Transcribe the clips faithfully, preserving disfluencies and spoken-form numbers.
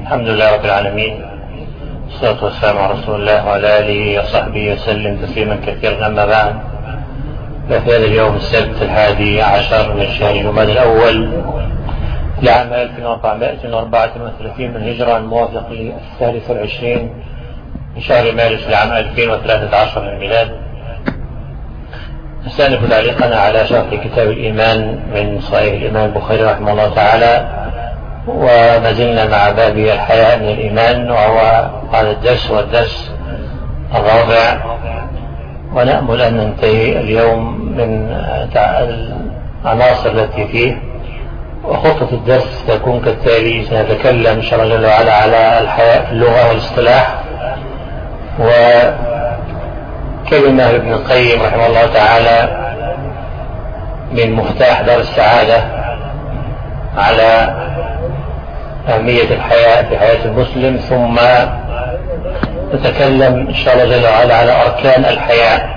الحمد لله رب العالمين، والصلاة والسلام على رسول الله وعلى آله وصحبه وسلم تسليما كثيرا. أما بعد، ففي هذا اليوم السبت الحادي عشر من شهر جماد الأول لعام ألف وأربعمائة وأربعة وثلاثين من الهجرة، الموافق للثالث والعشرين من شهر مارس لعام ألفين وثلاثة عشر من الميلاد. نستأنف تعليقنا على شرح كتاب الإيمان من صحيح الإمام البخاري رحمه الله تعالى، وما زلنا مع باب الحياء من الإيمان، وهو هذا الدرس والدرس الرابع، ونأمل أن ننتهي اليوم من العناصر التي فيه. وخطة الدرس تكون كالتالي: سنتكلم إن شاء الله جل وعلا على الحياء في اللغة والاصطلاح، وكلمة ابن القيم رحمه الله تعالى من مفتاح دار السعادة على أهمية الحياء في حياة المسلم، ثم نتكلم إن شاء الله جل وعلا على أركان الحياء،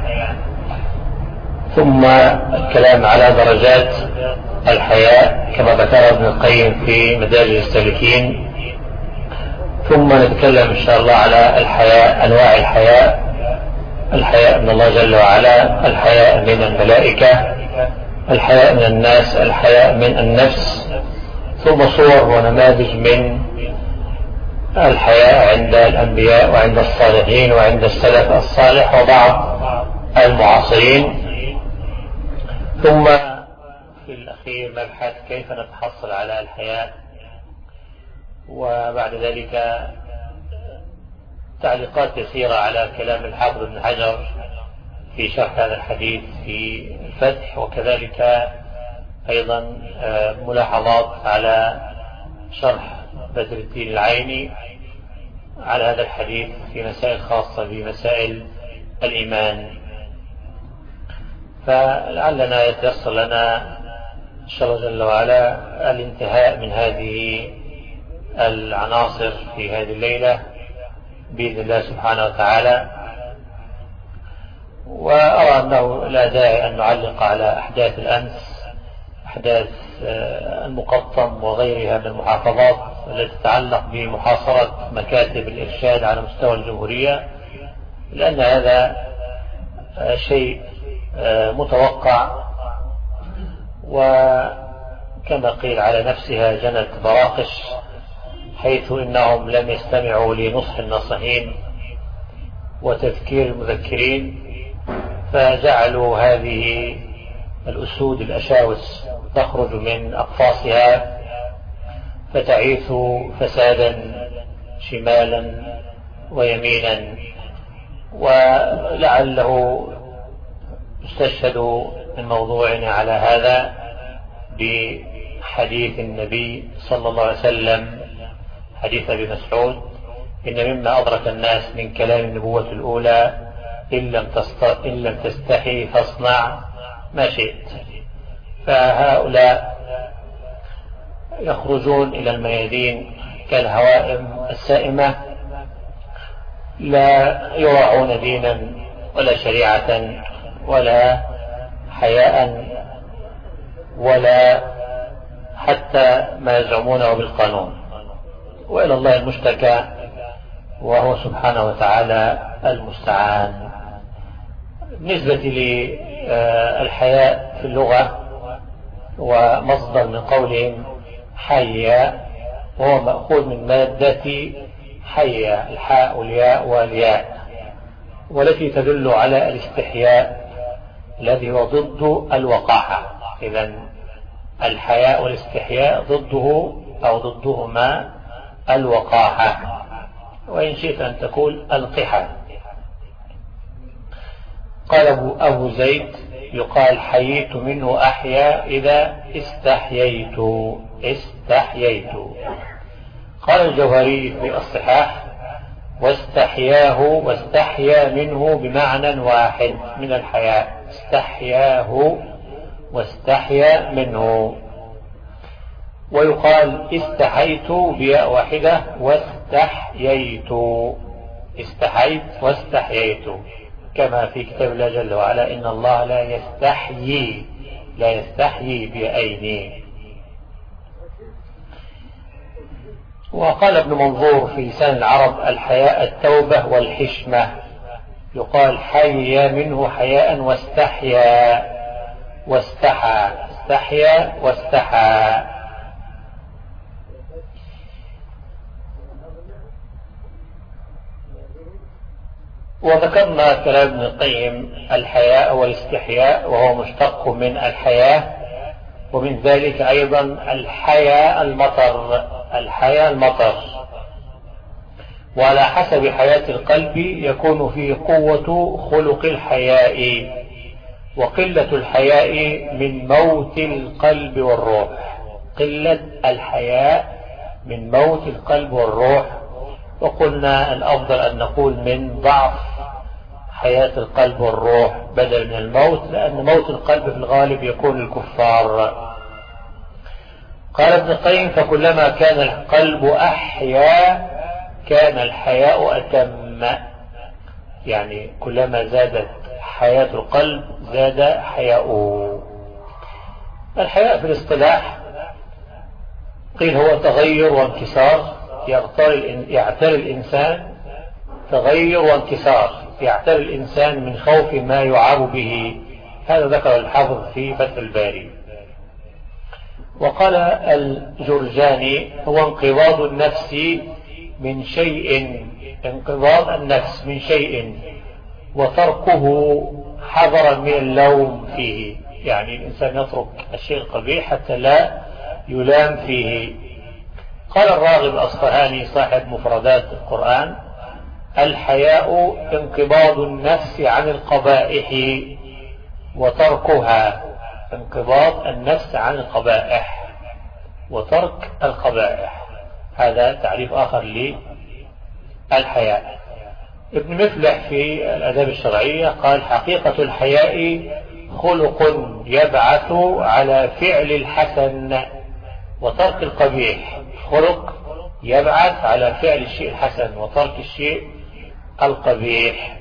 ثم الكلام على درجات الحياء كما ذكر ابن القيم في مدارج السالكين، ثم نتكلم إن شاء الله على الحياء، أنواع الحياء: الحياء من الله جل وعلا، الحياء من الملائكة، الحياء من الناس، الحياء من النفس، ثم صور ونماذج من الحياء عند الأنبياء وعند الصالحين وعند السلف الصالح وبعض المعاصرين، ثم في الأخير مبحث كيف نتحصل على الحياء، وبعد ذلك تعليقات يسيرة على كلام الحافظ ابن حجر في شرح هذا الحديث في الفتح، وكذلك أيضا ملاحظات على شرح بدر الدين العيني على هذا الحديث في مسائل خاصة بمسائل الإيمان. فلعلنا يتيسر لنا إن شاء الله جل وعلا الانتهاء من هذه العناصر في هذه الليلة بإذن الله سبحانه وتعالى. وأرى أنه لا داعي أن نعلق على أحداث الأمس، أحداث المقطم وغيرها من المحافظات التي تتعلق بمحاصرة مكاتب الإرشاد على مستوى الجمهورية، لأن هذا شيء متوقع، وكما قيل على نفسها جنت براقش، حيث إنهم لم يستمعوا لنصح الناصحين وتذكير المذكرين، فجعلوا هذه الأسود الأشاوس تخرج من أقفاصها فتعيث فسادا شمالا ويمينا. ولعله يستشهد من موضوعنا على هذا بحديث النبي صلى الله عليه وسلم، حديث أبي مسعود: إن مما أدرك الناس من كلام النبوة الأولى إن لم إن لم تستحي فاصنع ما شئت. فهؤلاء يخرجون إلى الميادين كالهوائم السائمة، لا يراعون دينا ولا شريعة ولا حياء ولا حتى ما يزعمونه بالقانون، وإلى الله المشتكى، وهو سبحانه وتعالى المستعان. بالنسبة للحياء في اللغة ومصدر من قولهم حيا، وهو مأخوذ من مادة حيا، الحاء والياء والياء، والتي تدل على الاستحياء الذي هو ضد الوقاحة. إذن الحياء والاستحياء ضده أو ضدهما الوقاحة، وإن شئت أن تقول القحة. قال أبو, أبو زيد: يقال حييت منه أحيا إذا استحييت استحييت. قال الجوهري في الصحاح: واستحياه واستحيا منه بمعنى واحد من الحياء، استحياه واستحيا منه. ويقال استحيت بياء واحدة واستحييت، استحيت واستحييت، كما في كتاب الله جل وعلا: إن الله لا يستحيي لا يستحيي بيائين. وقال ابن منظور في لسان العرب: الحياء التوبة والحشمة، يقال حي منه حياء واستحيا واستحى، استحيا واستحى. وذكرنا كلام ابن القيم الحياء والاستحياء، وهو مشتق من الحياة، ومن ذلك أيضا الحياء المطر، الحياء المطر. وعلى حسب حياة القلب يكون فيه قوة خلق الحياء، وقلة الحياء من موت القلب والروح. قلة الحياء من موت القلب والروح، وقلنا الأفضل أن نقول من ضعف حياة القلب والروح بدل من الموت، لأن موت القلب في الغالب يكون الكفار. قال ابن القيم: فكلما كان القلب أحيا كان الحياء أتم، يعني كلما زادت حياة القلب زاد حياؤه. الحياء في الاصطلاح قيل هو تغير وانكسار، يعتري الإنسان تغير وانكسار، يعتري الإنسان من خوف ما يعاب به. هذا ذكر الحافظ في فتح الباري. وقال الجرجاني: هو انقباض النفس من شيء، انقباض النفس من شيء وتركه حذرا من اللوم فيه، يعني الإنسان يترك الشيء القبيح حتى لا يلام فيه. قال الراغب الأصفهاني صاحب مفردات القرآن: الحياء انقباض النفس عن القبائح وتركها، انقباض النفس عن القبائح وترك القبائح. هذا تعريف آخر للحياء. ابن مفلح في الآداب الشرعية قال: حقيقة الحياء خلق يبعث على فعل الحسن وترك القبيح، خلق يبعث على فعل الشيء الحسن وترك الشيء القبيح.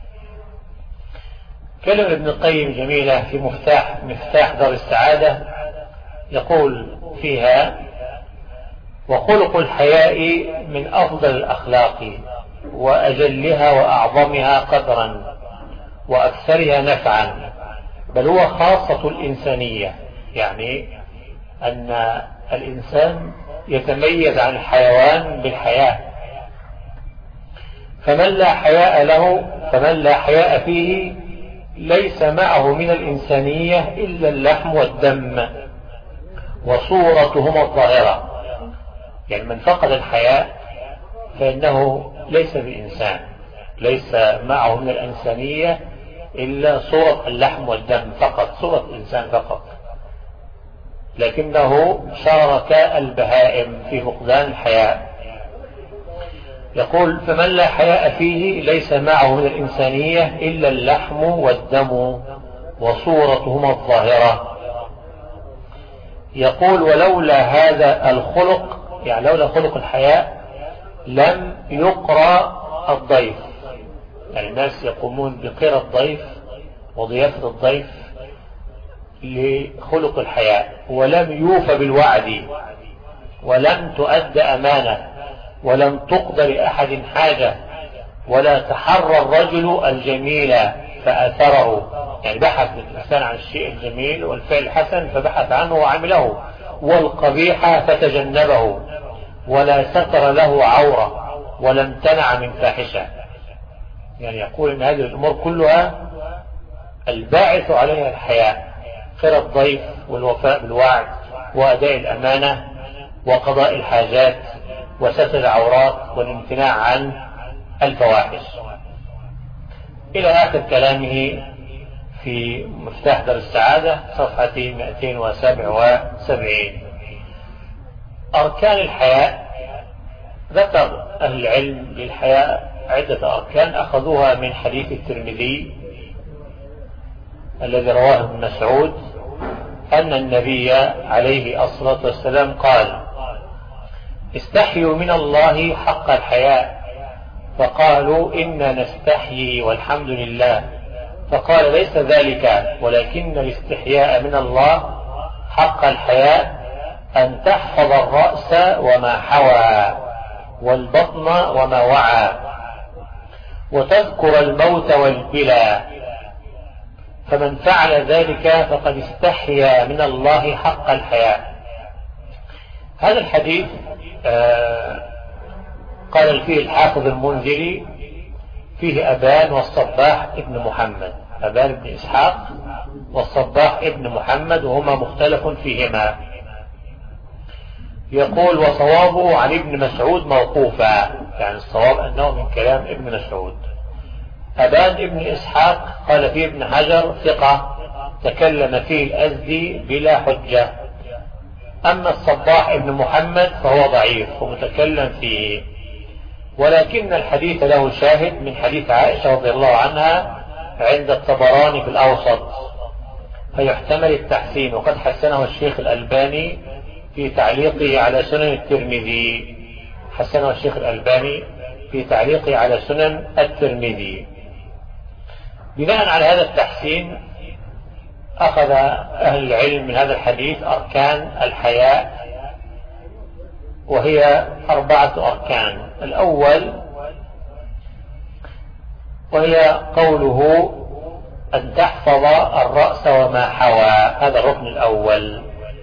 كلمة ابن القيم جميلة في مفتاح مفتاح دار السعادة، يقول فيها: وخلق الحياء من أفضل الأخلاق وأجلها وأعظمها قدرا وأكثرها نفعا، بل هو خاصة الإنسانية، يعني أن الإنسان يتميز عن الحيوان بالحياء. فمن لا حياء له فمن لا حياء فيه ليس معه من الإنسانية إلا اللحم والدم وصورتهما الظاهرة، يعني من فقد الحياء فإنه ليس بإنسان، ليس معه من الإنسانية إلا صورة اللحم والدم فقط، صورة الإنسان فقط، لكنه شارك البهائم في فقدان الحياء. يقول: فمن لا حياء فيه ليس معه من الإنسانية إلا اللحم والدم وصورتهما الظاهرة. يقول: ولولا هذا الخلق، يعني لولا خلق الحياء لم يقرأ الضيف، يعني الناس يقومون بقراءة الضيف وضيافة الضيف لخلق الحياء، ولم يوفى بالوعد، ولم تؤد أمانة، ولم تقضى لأحد حاجة، ولا تحرى الرجل الجميل فأثره، يعني بحث الإنسان عن الشيء الجميل والفعل الحسن فبحث عنه وعمله، والقبيح فتجنبه، ولا ستر له عورة، ولا امتنع من فاحشة. يعني يقول إن هذه الأمور كلها الباعث عليها الحياء، قراءة الضيف والوفاء بالوعد وأداء الأمانة وقضاء الحاجات وستر العورات والامتناع عن الفواحش، إلى آخر كلامه في مفتاح دار السعادة صفحة مئتين وسبعة وسبعين. أركان الحياء، ذكر أهل العلم للحياء عدة أركان أخذوها من حديث الترمذي الذي رواه ابن مسعود أن النبي عليه الصلاة والسلام قال: استحيوا من الله حق الحياء، فقالوا إنا نستحيي والحمد لله، فقال: ليس ذلك، ولكن الاستحياء من الله حق الحياء أن تحفظ الرأس وما حوى والبطن وما وعى وتذكر الموت والبلى، فمن فعل ذلك فقد استحيا من الله حق الحياء. هذا الحديث آه قال فيه الحافظ المنذري فيه أبان والصباح ابن محمد، أبان بن إسحاق والصباح ابن محمد، وهما مختلف فيهما. يقول وصوابه عن ابن مسعود موقوفا، يعني الصواب أنه من كلام ابن مسعود. أبان ابن إسحاق قال فيه ابن حجر ثقة تكلم فيه الأزدي بلا حجة. أما الصباح ابن محمد فهو ضعيف ومتكلم فيه، ولكن الحديث له شاهد من حديث عائشة رضي الله عنها عند الطبراني في الأوسط، فيحتمل التحسين، وقد حسنه الشيخ الألباني في تعليقه على سنن الترمذي، حسنه الشيخ الألباني في تعليقه على سنن الترمذي. بناء على هذا التحسين أخذ أهل العلم من هذا الحديث أركان الحياء، وهي أربعة أركان. الأول وهي قوله أن تحفظ الرأس وما حوى، هذا الركن الأول،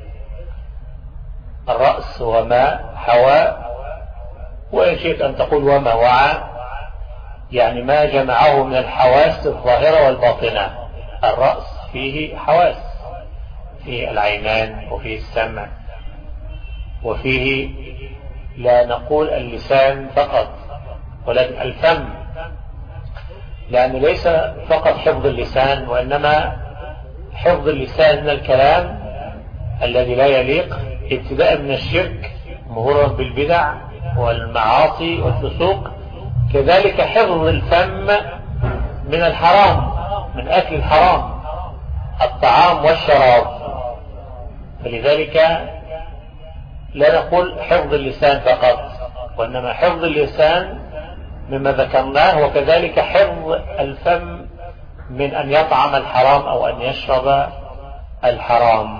الرأس وما حوى، وإن شئت أن تقول وما وعى، يعني ما جمعه من الحواس الظاهرة والباطنة. الرأس فيه حواس، فيه العينان وفيه السمع وفيه لا نقول اللسان فقط ولكن الفم، لأن ليس فقط حفظ اللسان وإنما حفظ اللسان من الكلام الذي لا يليق، ابتداء من الشرك مرورا بالبدع والمعاصي والفسوق، كذلك حفظ الفم من الحرام، من أكل الحرام، الطعام والشراب. فلذلك لا نقول حفظ اللسان فقط، وإنما حفظ اللسان مما ذكرناه، وكذلك حفظ الفم من أن يطعم الحرام أو أن يشرب الحرام.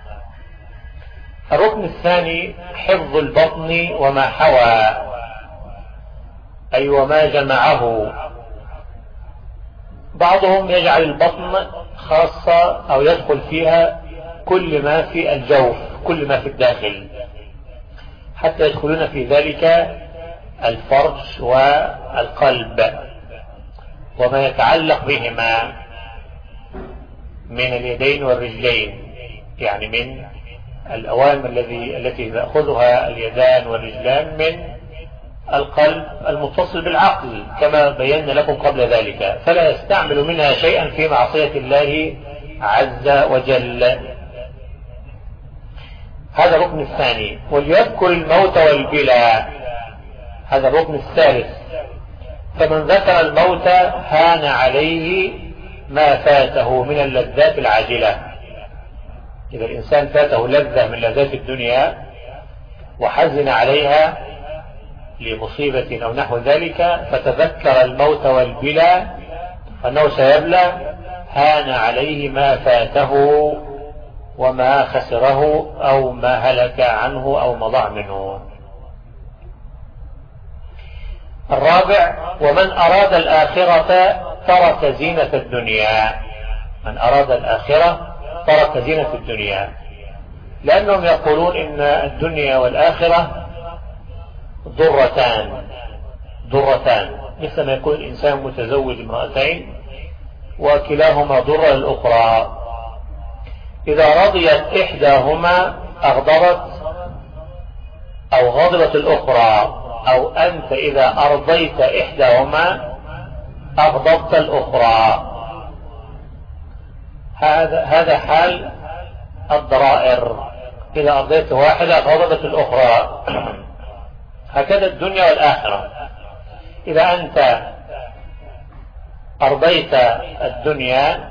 الركن الثاني حفظ البطن وما حوى، أي وما جمعه. بعضهم يجعل البطن خاصة أو يدخل فيها كل ما في الجوف، كل ما في الداخل، حتى يدخلون في ذلك الفرج والقلب وما يتعلق بهما من اليدين والرجلين، يعني من الأوامر الذي التي تأخذها اليدان والرجلان من القلب المتصل بالعقل كما بينا لكم قبل ذلك، فلا يستعمل منها شيئا في معصية الله عز وجل. هذا الركن الثاني. وليذكر الموت والبلى، هذا الركن الثالث. فمن ذكر الموت هان عليه ما فاته من اللذات العاجلة. إذا الإنسان فاته لذة من لذات الدنيا وحزن عليها لمصيبة أو نحو ذلك، فتذكر الموت والبلى أنه سيبلى، هان عليه ما فاته وما خسره أو ما هلك عنه أو مضى منه. الرابع ومن أراد الآخرة ترك زينة الدنيا. من أراد الآخرة ترك زينة الدنيا، لأنهم يقولون إن الدنيا والآخرة ضرتان ضرتان مثل ما يكون الإنسان متزوج امرأتين وكلاهما ضر الأخرى، إذا رضيت إحداهما أغضبت أو غضبت الأخرى، أو أنت إذا أرضيت إحداهما أغضبت الأخرى. هذا هذا حال الضرائر، إذا أرضيت واحدة غضبت الأخرى. هكذا الدنيا والآخرة، إذا أنت أرضيت الدنيا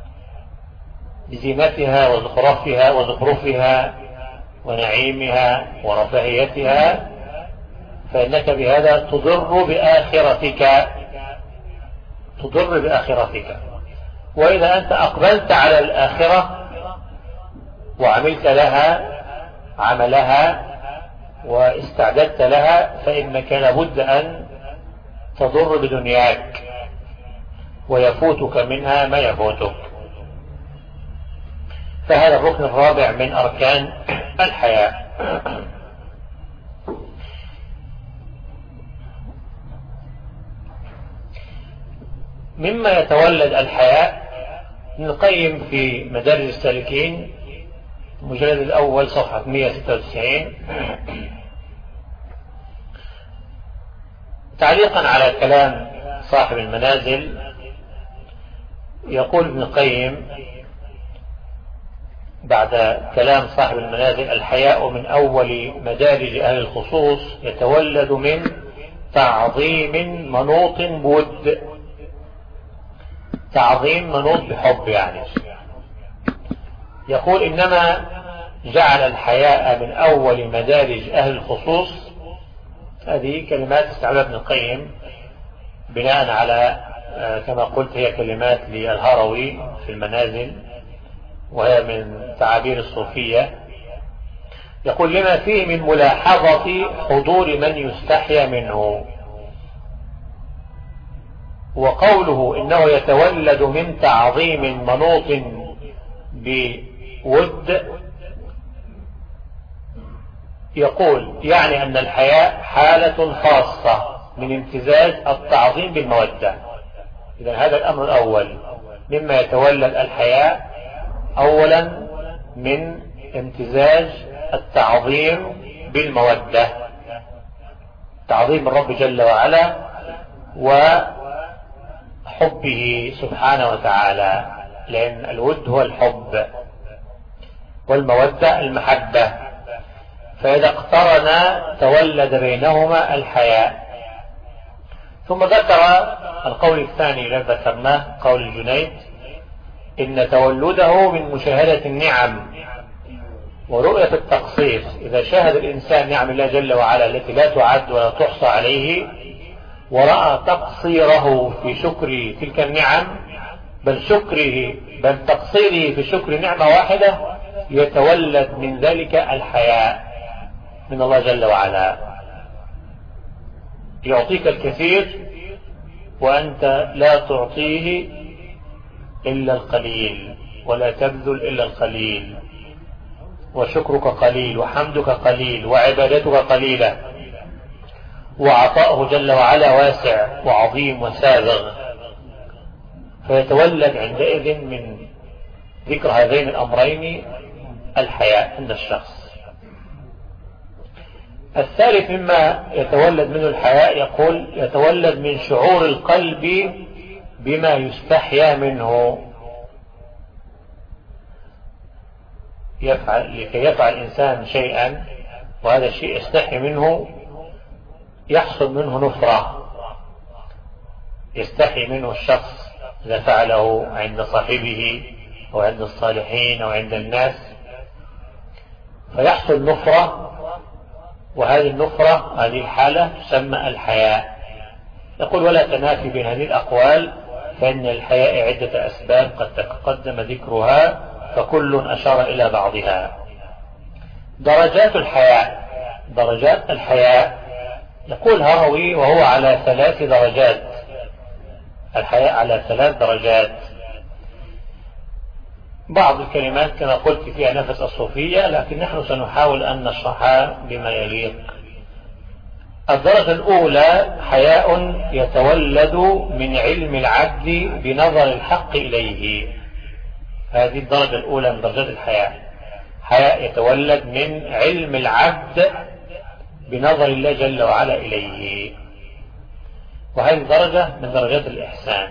بزينتها وزخرفها وزخرفها ونعيمها ورفاهيتها، فإنك بهذا تضر بآخرتك، تضر بآخرتك. وإذا أنت أقبلت على الآخرة وعملت لها عملها واستعددت لها فإنك لابد أن تضر بدنياك ويفوتك منها ما يفوتك. فهذا الركن الرابع من أركان الحياة. مما يتولد الحياء ابن القيم في مدارج السالكين المجلد الأول صفحة مئة وستة وتسعين تعليقا على كلام صاحب المنازل يقول ابن القيم بعد كلام صاحب المنازل: الحياء من أول مدارج أهل الخصوص يتولد من تعظيم منوط بود. تعظيم منوط بحب يعني. يقول: إنما جعل الحياء من أول مدارج أهل الخصوص. هذه كلمات استعملها ابن القيم بناء على كما قلت هي كلمات للهروي في المنازل وهي من تعابير الصوفية. يقول: لما فيه من ملاحظة حضور من يستحيا منه. وقوله إنه يتولد من تعظيم منوط بود يقول يعني أن الحياء حالة خاصة من امتزاج التعظيم بالمودة. إذن هذا الأمر الأول مما يتولد الحياء، أولا من امتزاج التعظيم بالمودة، تعظيم الرب جل وعلا وحبه سبحانه وتعالى، لأن الود هو الحب والمودة المحبة، فإذا اقترن تولد بينهما الحياء. ثم ذكر القول الثاني الذي ذكرناه قول الجنيد: إن تولده من مشاهدة النعم ورؤية التقصير. إذا شاهد الإنسان نعم الله جل وعلا التي لا تعد ولا تحصى عليه ورأى تقصيره في شكر تلك النعم، بل شكره بل تقصيره في شكر نعمة واحدة، يتولد من ذلك الحياء من الله جل وعلا. يعطيك الكثير وأنت لا تعطيه إلا القليل ولا تبذل إلا القليل، وشكرك قليل وحمدك قليل وعبادتك قليلة، وعطاؤه جل وعلا واسع وعظيم وسابغ. فيتولد عندئذ من ذكر هذين الأمرين الحياء عند الشخص. الثالث مما يتولد منه الحياء يقول: يتولد من شعور القلب بما يستحيا منه. يفعل لكي يفعل الإنسان شيئا وهذا الشيء يستحي منه، يحصل منه نفرة، يستحي منه الشخص إذا فعله عند صاحبه أو عند الصالحين أو عند الناس، فيحصل نفرة، وهذه النفرة هذه الحالة تسمى الحياء. يقول: ولا تنافي بين هذه الأقوال، فإن الحياء عدة أسباب قد تقدم ذكرها، فكل أشار إلى بعضها. درجات الحياء. درجات الحياء يقول هروي: وهو على ثلاث درجات. الحياء على ثلاث درجات. بعض الكلمات كما قلت فيها نفس الصوفية، لكن نحن سنحاول أن نشرحها بما يليق. الدرجة الأولى: حياء يتولد من علم العبد بنظر الحق إليه. هذه الدرجة الأولى من درجات الحياء. حياء يتولد من علم العبد بنظر الله جل وعلا إليه، وهذه درجة من درجات الإحسان،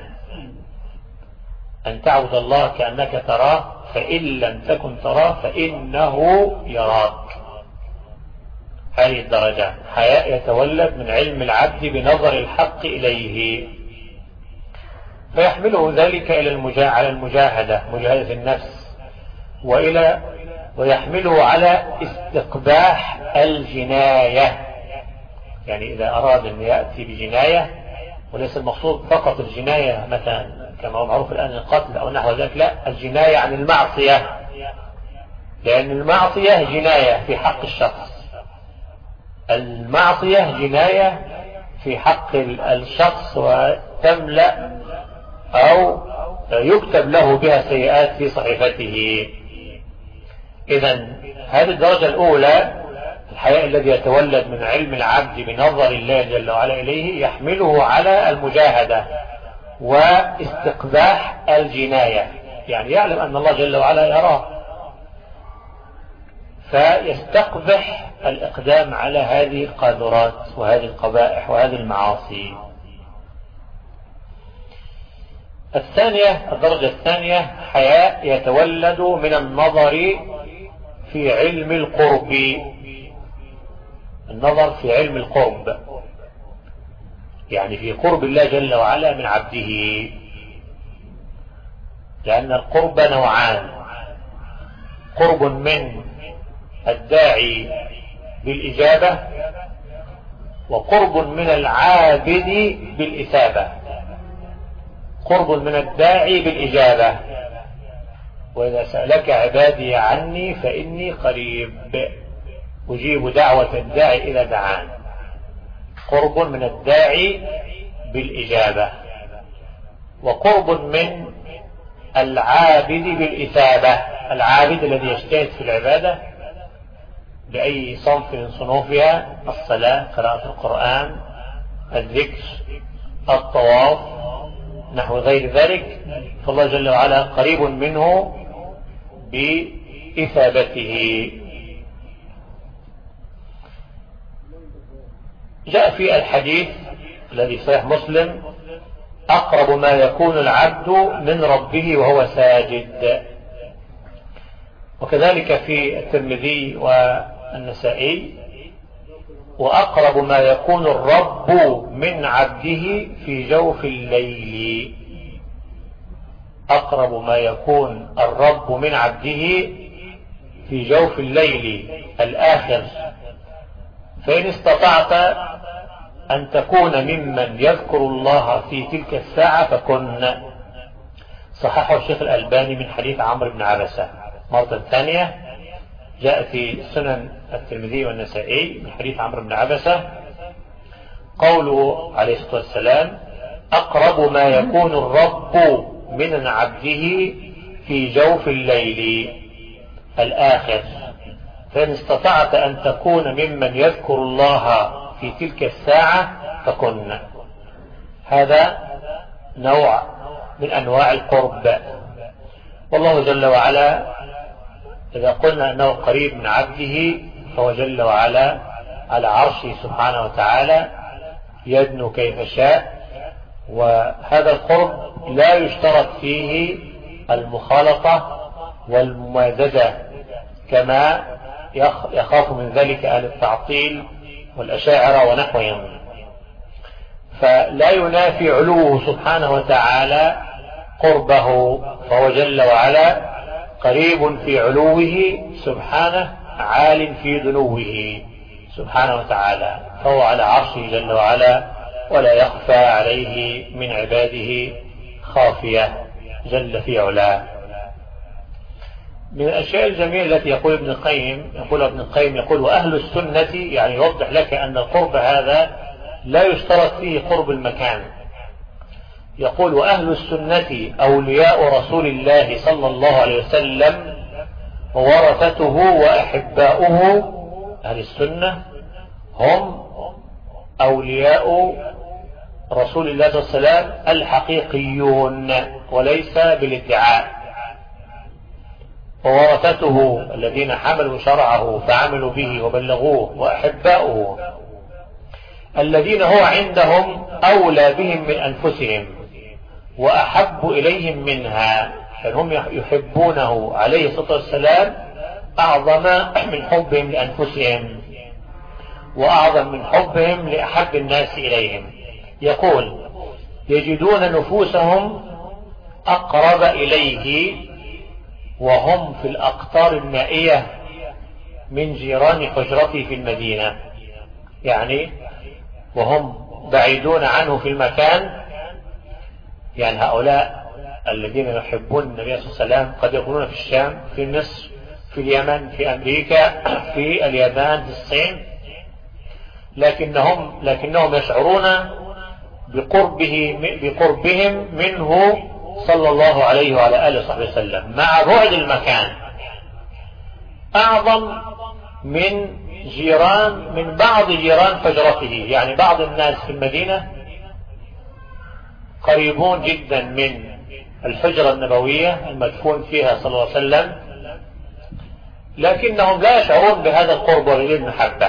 أن تعبد الله كأنك تراه، فإن لم تكن تراه فإنه يراك. هذه الدرجة حياء يتولد من علم العبد بنظر الحق إليه، فيحمله ذلك إلى المجا... على المجاهدة، مجاهدة النفس، وإلى ويحمله على استقباح الجناية. يعني إذا أراد أن يأتي بجناية، وليس المقصود فقط الجناية مثلا كما هو معروف الآن القتل أو نحو ذلك، لا، الجناية عن المعصية، لأن المعصية جناية في حق الشخص، المعصية جناية في حق الشخص وتملأ أو يكتب له بها سيئات في صحيفته. إذن هذه الدرجة الأولى، الحياء الذي يتولد من علم العبد بنظر الله جل وعلا إليه، يحمله على المجاهدة واستقباح الجناية، يعني يعلم أن الله جل وعلا يراه، فيستقبح الإقدام على هذه القاذورات وهذه القبائح وهذه المعاصي. الثانية، الدرجة الثانية، حياء يتولد من النظر في علم القرب، النظر في علم القرب، يعني في قرب الله جل وعلا من عبده، لأن القرب نوعان: قرب من الداعي بالإجابة، وقرب من العابد بالإثابة. قرب من الداعي بالإجابة: وإذا سألك عبادي عني فإني قريب أجيب دعوة الداعي إذا دعان. قرب من الداعي بالإجابة. وقرب من العابد بالإثابة، العابد الذي يجتهد في العبادة بأي صنف من صنوفها: الصلاة، قراءة القرآن، الذكر، الطواف، نحو غير ذلك، فالله جل وعلا قريب منه بإثابته. جاء في الحديث الذي صحيح مسلم: أقرب ما يكون العبد من ربه وهو ساجد. وكذلك في الترمذي والنسائي: وأقرب ما يكون الرب من عبده في جوف الليل. أقرب ما يكون الرب من عبده في جوف الليل الآخر، فإن استطعت أن تكون ممن يذكر الله في تلك الساعة فكن. صححه الشيخ الألباني من حديث عمرو بن عبسة. مرة ثانية جاء في سنن الترمذي والنسائي من حديث عمرو بن عبسة قوله عليه الصلاة والسلام: أقرب ما يكون الرب من عبده في جوف الليل الآخر، فإن استطعت أن تكون ممن يذكر الله في تلك الساعة فكن. هذا نوع من أنواع القرب. والله جل وعلا إذا قلنا أنه قريب من عبده فهو جل وعلا على عرشه سبحانه وتعالى يدنو كيف شاء، وهذا القرب لا يشترط فيه المخالطة والممازجة كما يخاف من ذلك أهل التعطيل والأشاعرة ونحوهم. فلا ينافي علوه سبحانه وتعالى قربه، فهو جل وعلا قريب في علوه سبحانه، عال في دنوه سبحانه وتعالى، فهو على عرشه جل وعلا ولا يخفى عليه من عباده خافية جل في علاه. من الأشياء الجميلة التي يقول ابن القيم يقول ابن القيم يقول: وأهل السنة، يعني يوضح لك أن القرب هذا لا يشترط فيه قرب المكان. يقول: وأهل السنة أولياء رسول الله صلى الله عليه وسلم وورثته وأحباؤه. أهل السنة هم أولياء رسول الله صلى الله عليه وسلم الحقيقيون وليس بالادعاء، وورثته الذين حملوا شرعه فعملوا به وبلغوه، وأحباؤه الذين هو عندهم أولى بهم من أنفسهم وأحب إليهم منها، فهم يحبونه عليه الصلاة والسلام أعظم من حبهم لأنفسهم وأعظم من حبهم لأحب الناس إليهم. يقول: يجدون نفوسهم أقرب إليه وهم في الأقطار النائية من جيران حجرته في المدينة، يعني وهم بعيدون عنه في المكان. يعني هؤلاء الذين يحبون النبي صلى الله عليه وسلم قد يكونون في الشام، في مصر، في اليمن، في أمريكا، في اليابان، في الصين، لكنهم لكنهم يشعرون بقربه بقربهم منه صلى الله عليه وعلى آله وصحبه وسلم مع بعد المكان، أعظم من جيران من بعض جيران حجرته. يعني بعض الناس في المدينة قريبون جدا من الحجرة النبوية المدفون فيها صلى الله عليه وسلم، لكنهم لا يشعرون بهذا القرب والمحبة.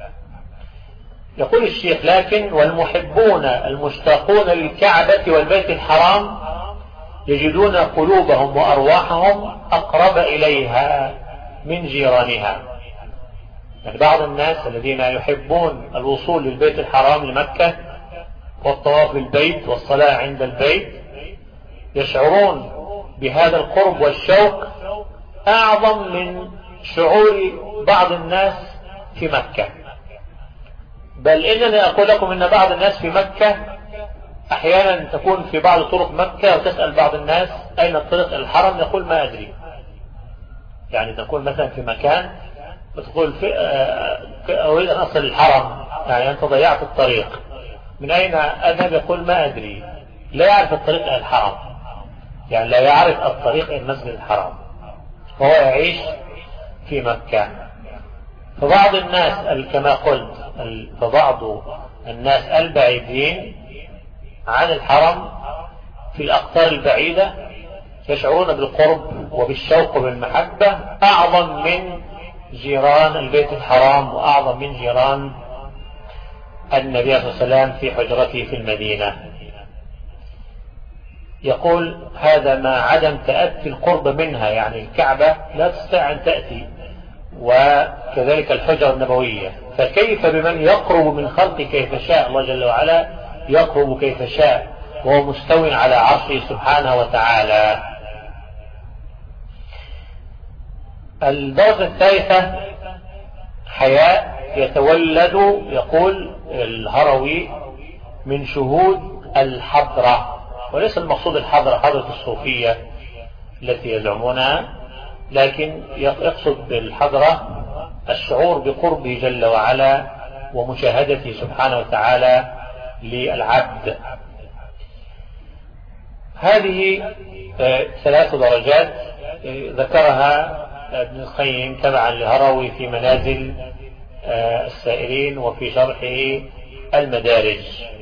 يقول الشيخ: لكن والمحبون المشتاقون للكعبة والبيت الحرام يجدون قلوبهم وأرواحهم أقرب إليها من جيرانها. يعني بعض الناس الذين يحبون الوصول للبيت الحرام لمكة والطواف بالبيت والصلاة عند البيت يشعرون بهذا القرب والشوق أعظم من شعور بعض الناس في مكة. بل إنني أقول لكم إن بعض الناس في مكة أحيانا تكون في بعض طرق مكة وتسأل بعض الناس أين الطريق إلى الحرم، يقول ما أدري. يعني تكون مثلا في مكان وتقول في أريد أن أصل الحرم، يعني أنت ضيعت الطريق، من أين أذهب؟ يقول ما أدري، لا يعرف الطريق إلى الحرم، يعني لا يعرف الطريق إلى المسجد الحرام، وهو يعيش في مكة. فبعض الناس كما قلت فبعض الناس البعيدين عن الحرم في الأقطار البعيدة يشعرون بالقرب وبالشوق وبالمحبة أعظم من جيران البيت الحرام وأعظم من جيران النبي صلى الله عليه وسلم في حجرته في المدينة. يقول: هذا ما عدم تأتي القرب منها، يعني الكعبة لا تستطيع أن تأتي، وكذلك الحجرة النبوية، فكيف بمن يقرب من خلقه كيف شاء؟ الله جل وعلا يقرب كيف شاء وهو مستوٍ على عرشه سبحانه وتعالى. الدرجة الثالثة حياء يتولد، يقول الهروي، من شهود الحضرة، وليس المقصود الحضرة حضرة الصوفية التي يزعمونها، لكن يقصد بالحضرة الشعور بقربه جل وعلا ومشاهدته سبحانه وتعالى للعبد. هذه ثلاث درجات ذكرها ابن القيم تبعا لهروي في منازل السائرين وفي شرحه المدارج.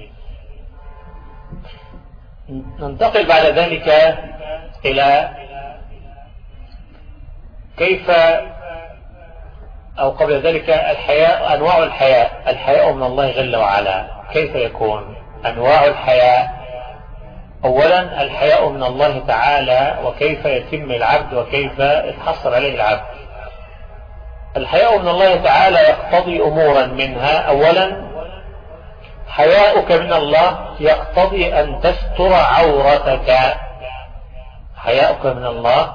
ننتقل بعد ذلك إلى كيف، أو قبل ذلك الحياء، أنواع الحياء. الحياء من الله جل وعلا كيف يكون؟ أنواع الحياء: أولا الحياء من الله تعالى وكيف يتم العبد وكيف يتحصل عليه العبد. الحياء من الله تعالى يقتضي أمورا منها: أولا حياؤك من الله يقتضي أن تستر عورتك. حياؤك من الله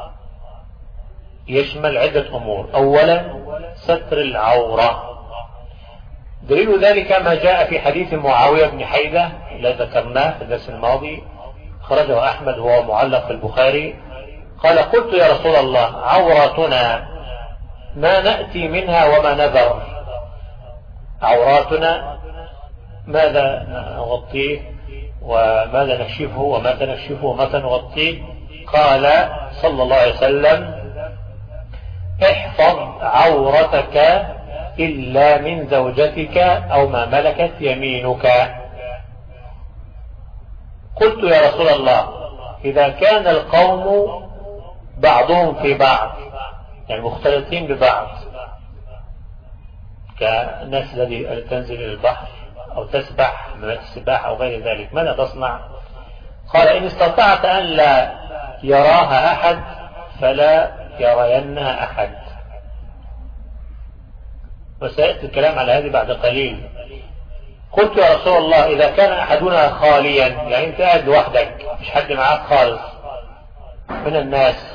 يشمل عدة أمور. أولا ستر العورة. دليل ذلك ما جاء في حديث معاوية بن حيدة الذي ذكرناه في الدرس الماضي، خرجه أحمد وهو معلق في البخاري. قال: قلت يا رسول الله عوراتنا ما نأتي منها وما نذر. عوراتنا ماذا نغطيه وماذا نكشفه وماذا نكشفه ومتى نغطيه؟ قال صلى الله عليه وسلم: احفظ عورتك إلا من زوجتك أو ما ملكت يمينك. قلت يا رسول الله إذا كان القوم بعضهم في بعض، يعني مختلطين ببعض كالناس الذي تنزل إلى البحر أو تسبح من السباحة أو غير ذلك، ماذا تصنع؟ قال: إن استطعت أن لا يراها أحد فلا يرينها أحد. وسيأتي الكلام على هذه بعد قليل. قلت يا رسول الله إذا كان أحدنا خاليا، يعني أنت قاعد لوحدك مش حد معاك خالص من الناس،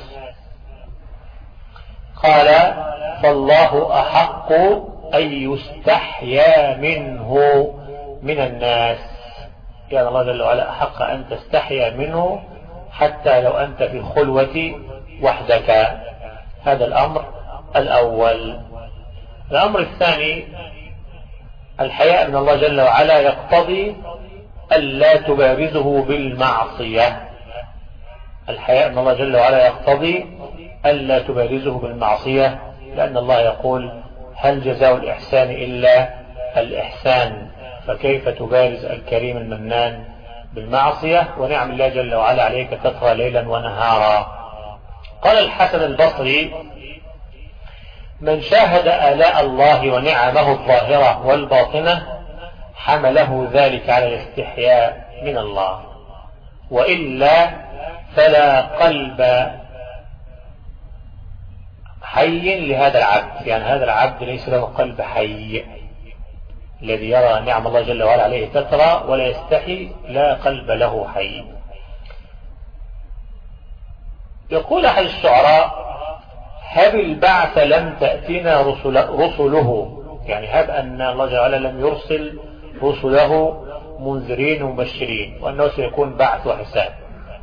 قال: فالله أحق أن يستحيا منه من الناس. يعني الله جل وعلا أحق أن تستحيا منه حتى لو أنت في الخلوة وحدك. هذا الأمر الأول. الأمر الثاني، الحياء من الله جل وعلا يقتضي ألا تبارزه بالمعصية. الحياء من الله جل وعلا يقتضي ألا تبارزه بالمعصية، لأن الله يقول: هل جزاء الإحسان إلا الإحسان، فكيف تبارز الكريم المنان بالمعصية؟ ونعم الله جل وعلا عليك تطغى ليلا ونهارا. قال الحسن البصري: من شاهد آلاء الله ونعمه الظاهرة والباطنة حمله ذلك على الاستحياء من الله، وإلا فلا قلب حي لهذا العبد. يعني هذا العبد ليس له قلب حي، الذي يرى نعم الله جل وعلا عليه تترى ولا يستحي، لا قلب له حي. يقول أحد الشعراء: هب البعث لم تأتنا رسل رسله، يعني هب أن الله جل وعلا لم يرسل رسله منذرين ومبشرين، وأنه سيكون بعث وحساب.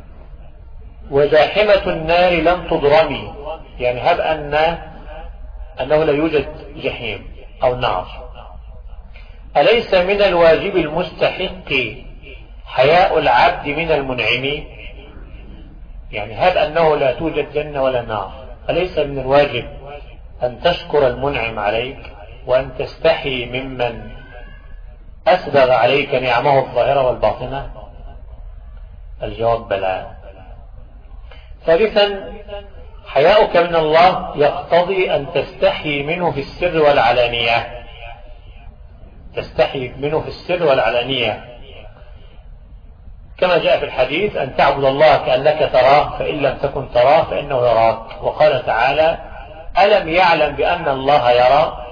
وزاحمة النار لم تضرمي، يعني هب أن أنه لا يوجد جحيم أو نار. أليس من الواجب المستحق حياء العبد من المنعم؟ يعني هب أنه لا توجد جنة ولا نار، أليس من الواجب أن تشكر المنعم عليك وأن تستحي ممن أسبغ عليك نعمه الظاهرة والباطنة؟ الجواب بلى. ثالثا، حياؤك من الله يقتضي أن تستحي منه في السر والعلانية. تستحي منه في السر والعلانية، كما جاء في الحديث: أن تعبد الله كأنك تراه فإن لم تكن تراه فإنه يراك. وقال تعالى: ألم يعلم بأن الله يرى؟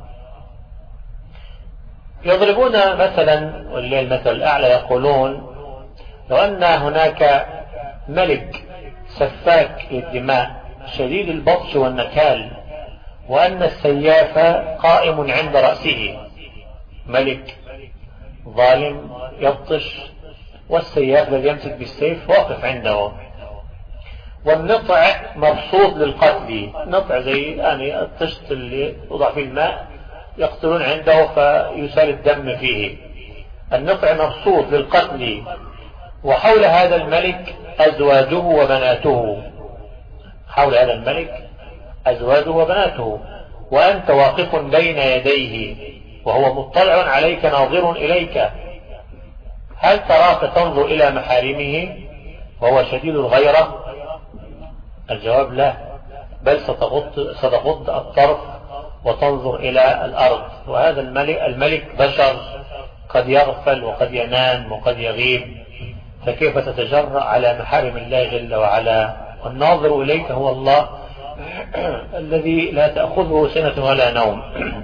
يضربون مثلا، ولله المثل الأعلى، يقولون: لو أن هناك ملك سفاك للدماء شديد البطش والنكال، وأن السياف قائم عند رأسه، ملك ظالم يبطش والسياف الذي يمسك بالسيف واقف عنده، والنطع مبسوط للقتل، نطع زي يعني الطشت اللي وضع فيه الماء يقتلون عنده فيسال الدم فيه، النطع مبسوط للقتل، وحول هذا الملك أزواجه وبناته، حول هذا الملك أزواجه وبناته، وأنت واقف بين يديه وهو مطلع عليك ناظر إليك، هل تراك تنظر إلى محارمه وهو شديد الغيرة؟ الجواب لا، بل ستغض, ستغض الطرف وتنظر إلى الأرض. وهذا الملك, الملك بشر، قد يغفل وقد ينام وقد يغيب، فكيف تتجرأ على محارم الله جل وعلا؟ والناظر إليك هو الله الذي لا تأخذه سنة ولا نوم.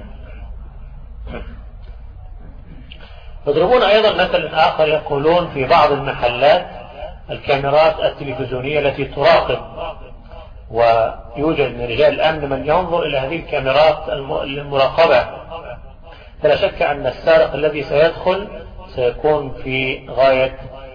يضربون أيضا مثل آخر، يقولون: في بعض المحلات الكاميرات التلفزيونية التي تراقب، ويوجد من رجال الأمن من ينظر إلى هذه الكاميرات المراقبة، فلا شك أن السارق الذي سيدخل سيكون في غاية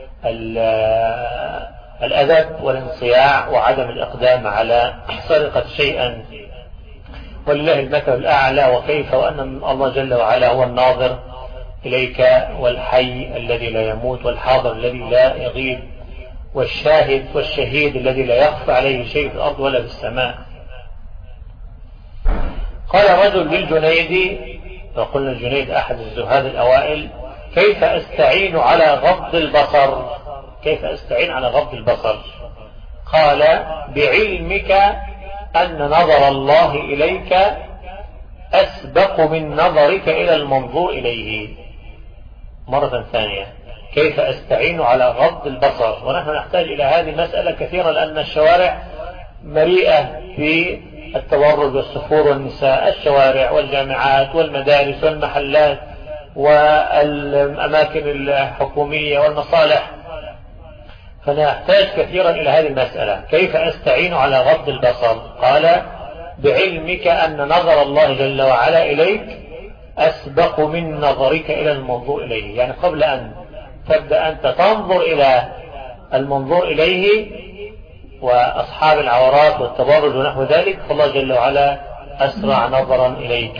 الأدب والانصياع وعدم الإقدام على سرقة شيئا، ولله المثل الأعلى. وكيف وأن الله جل وعلا هو الناظر إليك، والحي الذي لا يموت، والحاضر الذي لا يغيب، والشاهد والشهيد الذي لا يخفى عليه شيء في الأرض ولا في السماء. قال رجل للجنيد، وقلنا الجنيد أحد الزهاد الأوائل: كيف أستعين على غض البصر؟ كيف أستعين على غض البصر؟ قال: بعلمك أن نظر الله إليك أسبق من نظرك إلى المنظور إليه. مرة ثانية: كيف أستعين على غض البصر؟ ونحن نحتاج إلى هذه المسألة كثيرا، لأن الشوارع مليئة بالتورد والسفور والنساء، الشوارع والجامعات والمدارس والمحلات والأماكن الحكومية والمصالح، فنحتاج كثيرا إلى هذه المسألة: كيف أستعين على غض البصر؟ قال: بعلمك أن نظر الله جل وعلا إليك أسبق من نظرك إلى المنظور إليه، يعني قبل أن تبدأ أنت تنظر إلى المنظور إليه وأصحاب العورات والتبرج ونحو ذلك، فالله جل وعلا أسرع نظرا إليك.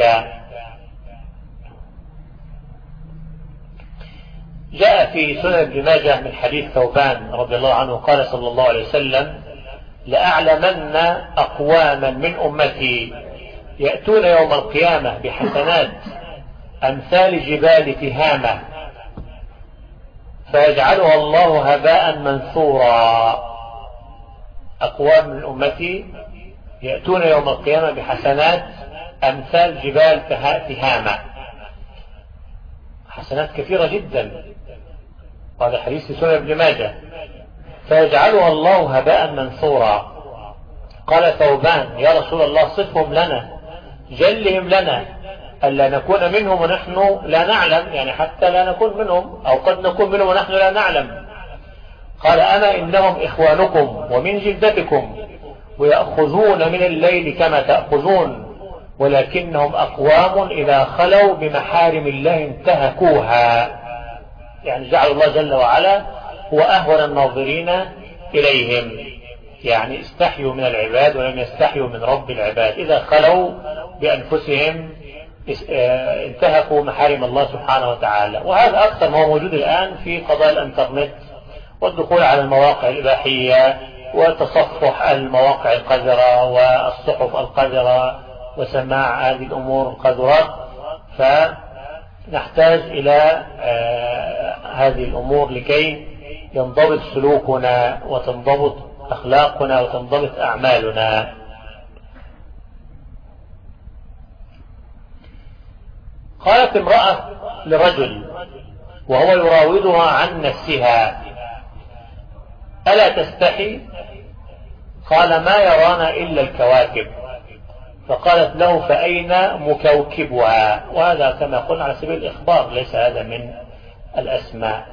جاء في سنن ابن ماجه من حديث ثوبان رضي الله عنه قال صلى الله عليه وسلم: لأعلمن أقواما من أمتي يأتون يوم القيامة بحسنات أمثال جبال تهامة فيجعلها الله هباء منثورا. أقوام من أمتي يأتون يوم القيامة بحسنات أمثال جبال تهامة، حسنات كثيرة جدا، هذا حديث سنن ابن ماجه، فيجعلها الله هباء منثورا. قال ثوبان: يا رسول الله صفهم لنا، جلهم لنا ألا نكون منهم ونحن لا نعلم، يعني حتى لا نكون منهم أو قد نكون منهم ونحن لا نعلم. قال: أما إنهم إخوانكم ومن جلدتكم ويأخذون من الليل كما تأخذون، ولكنهم أقوام إذا خلوا بمحارم الله انتهكوها. يعني جعل الله جل وعلا هو أهون الناظرين إليهم، يعني استحيوا من العباد ولم يستحيوا من رب العباد، إذا خلوا بأنفسهم انتهكوا محارم الله سبحانه وتعالى. وهذا أكثر ما هو موجود الآن في قضايا الانترنت والدخول على المواقع الإباحية وتصفح المواقع القذرة والصحف القذرة وسماع هذه الأمور القذرات. فنحتاج إلى هذه الأمور لكي ينضبط سلوكنا وتنضبط أخلاقنا وتنضبط أعمالنا. قالت امرأة لرجل وهو يراودها عن نفسها: ألا تستحي؟ قال: ما يرانا إلا الكواكب. فقالت له: فأين مكوكبها؟ وهذا كما قلنا على سبيل الإخبار، ليس هذا من الأسماء.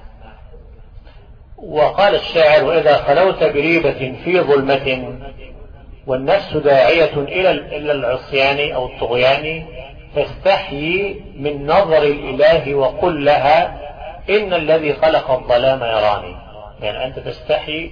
وقال الشاعر: وإذا خلوت بريبة في ظلمة والنفس داعية إلى العصيان أو الطغيان فاستحيي من نظر الإله وقل لها إن الذي خلق الظلام يراني. يعني أنت تستحي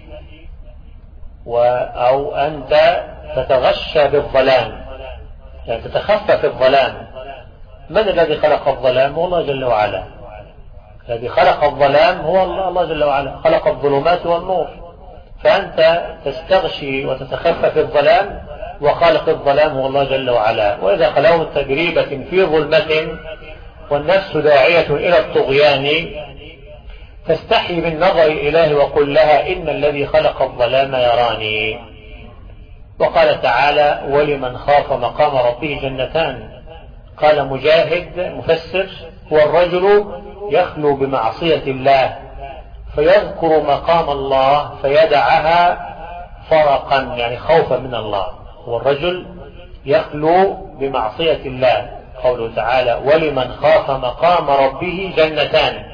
أو أنت تتغشى بالظلام، يعني تتخفى في الظلام. من الذي خلق الظلام؟ هو الله جل وعلا. الذي خلق الظلام هو الله, الله جل وعلا، خلق الظلمات والنور، فأنت تستغشي وتتخفى في الظلام، وخالق الظلام هو الله جل وعلا. وإذا خلوت تجريبة في ظلمة والنفس داعية إلى الطغيان فاستحي من نظر الإله وقل لها إن الذي خلق الظلام يراني. وقال تعالى: ولمن خاف مقام ربه جنتان. قال مجاهد مفسر: هو الرجل يخلو بمعصية الله فيذكر مقام الله فيدعها فرقا، يعني خوفا من الله. هو الرجل يخلو بمعصية الله، قوله تعالى: ولمن خاف مقام ربه جنتان.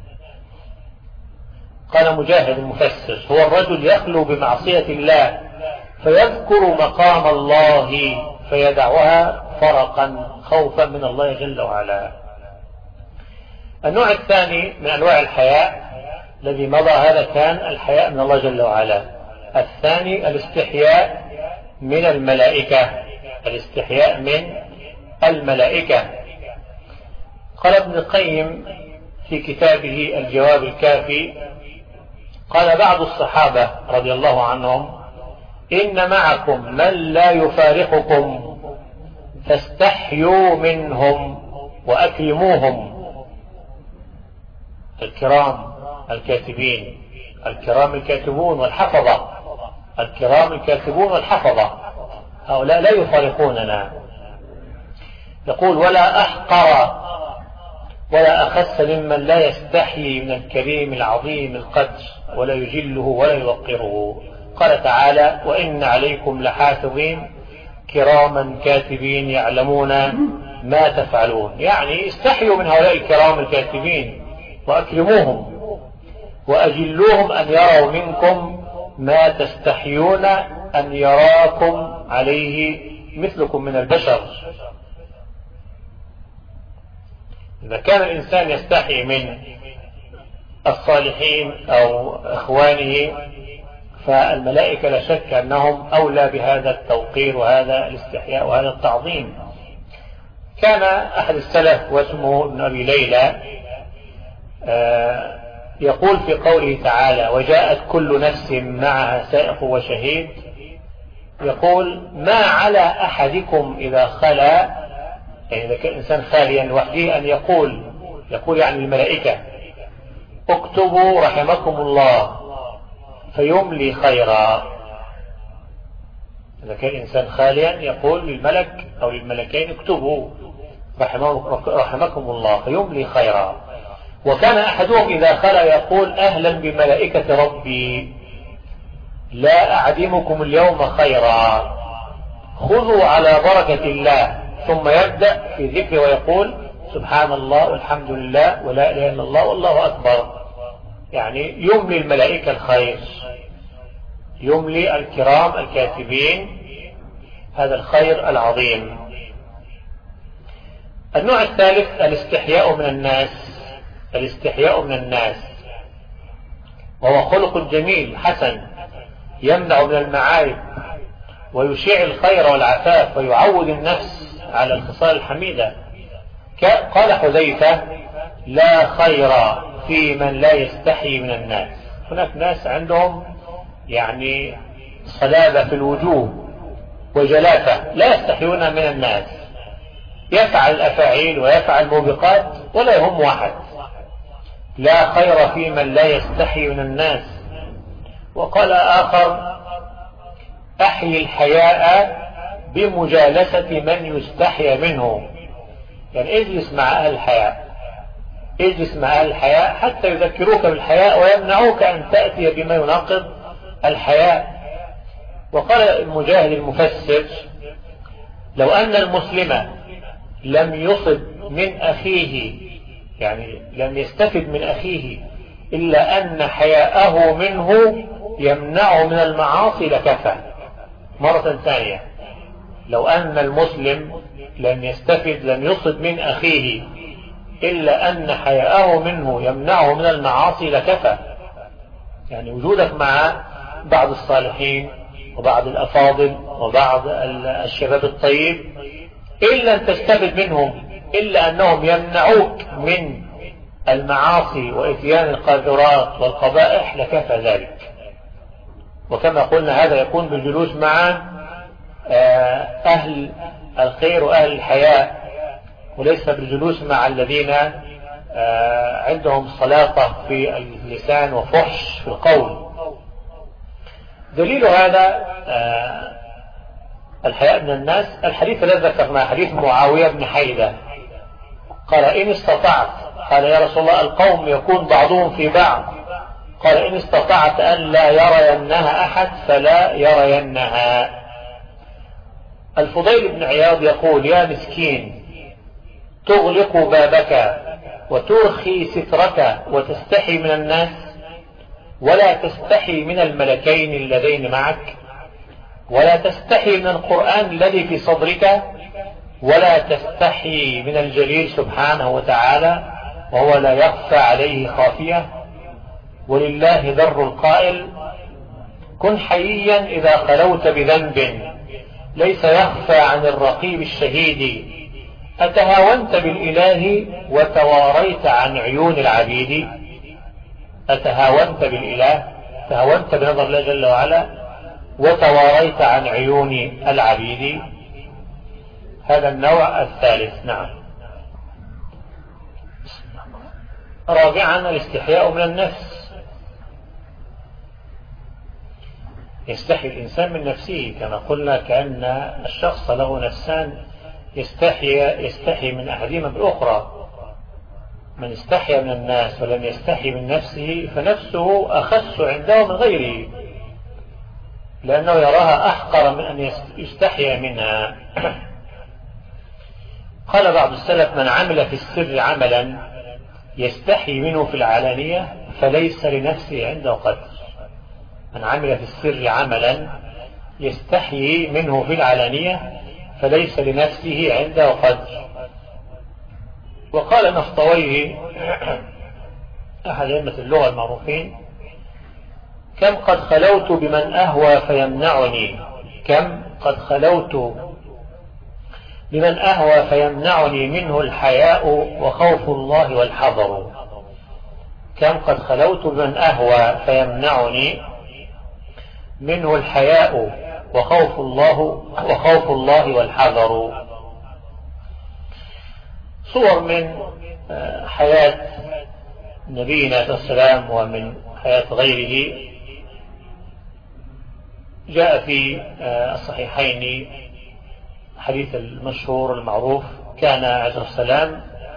قال مجاهد المفسر: هو الرجل يخلو بمعصية الله فيذكر مقام الله فيدعها فرقا خوفا من الله جل وعلا. النوع الثاني من أنواع الحياء الذي مضى هذا كان الحياء من الله جل وعلا. الثاني الاستحياء من الملائكة، الاستحياء من الملائكة. قال ابن القيم في كتابه الجواب الكافي: قال بعض الصحابة رضي الله عنهم: إن معكم من لا يفارقكم فاستحيوا منهم وأكرموهم. الكرام الكاتبين، الكرام الكاتبون والحفظة، الكرام الكاتبون والحفظة، هؤلاء لا يفارقوننا. يقول: ولا أحقر ولا أخس ممن لا يستحيي من الكريم العظيم القدر ولا يجله ولا يوقره. قال تعالى: وإن عليكم لحافظين كراما كاتبين يعلمون ما تفعلون. يعني استحيوا من هؤلاء الكرام الكاتبين وأكرموهم وأجلوهم أن يروا منكم ما تستحيون أن يراكم عليه مثلكم من البشر. إذا كان الإنسان يستحي من الصالحين أو إخوانه فالملائكة لا شك أنهم أولى بهذا التوقير وهذا الاستحياء وهذا التعظيم. كان أحد السلف واسمه ابن أبي ليلى يقول في قوله تعالى وجاءت كل نفس معها سائق وشهيد، يقول ما على أحدكم إذا خلا، يعني إذا كان إنسان خاليا لوحده أن يقول يقول يعني الملائكة اكتبوا رحمكم الله فيملي خيرا. إذا كان إنسان خاليا يقول للملك أو للملكين اكتبوا رحمكم الله فيملي خيرا. وكان أحدهم إذا خلا يقول أهلا بملائكة ربي لا أعدمكم اليوم خيرا، خذوا على بركة الله، ثم يبدأ في ذكر ويقول سبحان الله والحمد لله ولا إله إلا الله والله أكبر، يعني يملي الملائكة الخير، يملي الكرام الكاتبين هذا الخير العظيم. النوع الثالث الاستحياء من الناس، الاستحياء من الناس وهو خلق جميل حسن يمنع من المعايب ويشيع الخير والعفاف ويعود النفس على الخصال الحميدة. قال حذيفة لا خير في من لا يستحي من الناس. هناك ناس عندهم يعني صلابة في الوجوه وجلافة لا يستحيون من الناس، يفعل الأفاعيل ويفعل الموبقات ولا يهم واحد. لا خير في من لا يستحي من الناس. وقال آخر أحيي الحياء بمجالسة من يستحي منه، يعني اجلس مع أهل الحياء، اجلس مع أهل الحياء حتى يذكروك بالحياء ويمنعوك أن تأتي بما يناقض الحياء. وقال المجاهد المفسر لو أن المسلم لم يصب من أخيه، يعني لم يستفد من أخيه إلا أن حياءه منه يمنعه من المعاصي لكفى. مرة ثانية، لو أن المسلم لم يستفد لم يصب من أخيه إلا أن حياءه منه يمنعه من المعاصي لكفى. يعني وجودك مع بعض الصالحين وبعض الأفاضل وبعض الشباب الطيب إلا أن تستفد منهم إلا أنهم يمنعوك من المعاصي وإتيان القاذورات والقبائح لكفى ذلك. وكما قلنا هذا يكون بالجلوس مع أهل الخير وأهل الحياء، وليس بالجلوس مع الذين عندهم سلاطة في اللسان وفحش في القول. دليل هذا الحياء من الناس الحديث الذي ذكرناه، حديث معاوية بن حيدة قال إن استطعت، قال يا رسول الله القوم يكون بعضهم في بعض، قال إن استطعت أن لا يرينها أحد فلا يرينها. الفضيل بن عياض يقول يا مسكين تغلق بابك وترخي سترك وتستحي من الناس ولا تستحي من الملكين اللذين معك ولا تستحي من القرآن الذي في صدرك ولا تستحي من الجليل سبحانه وتعالى وهو لا يخفى عليه خافية. ولله در القائل كن حييا إذا خلوت بذنب ليس يخفى عن الرقيب الشهيد. أتهاونت بالإله وتواريت عن عيون العبيد. أتهاونت بالإله، تهاونت بنظر الله جل وعلا وتواريت عن عيون العبيد. هذا النوع الثالث. نعم. رابعا الاستحياء من النفس. يستحي الإنسان من نفسه كما قلنا، كأن الشخص له نفسان يستحي يستحي من أحدهما بالأخرى. من استحي من الناس ولم يستحي من نفسه فنفسه أخس عنده من غيره، لأنه يراها أحقر من أن يستحي منها. قال بعض السلف من عمل في السر عملا يستحي منه في العلانية فليس لنفسه عنده قدر. من عمل في السر عملا يستحي منه في العلانية فليس لنفسه عنده قدر. وقال نفطويه أحد أئمة اللغة المعروفين كم قد خلوت بمن أهوى فيمنعني كم قد خلوت بمن أهوى فيمنعني منه الحياء وخوف الله والحذر كم قد خلوت بمن أهوى فيمنعني منه الحياء وخوف الله وخوف الله والحذر. صور من حياة نبينا عليه السلام ومن حياة غيره جاء في الصحيحين حديث المشهور المعروف: كان عليه السلام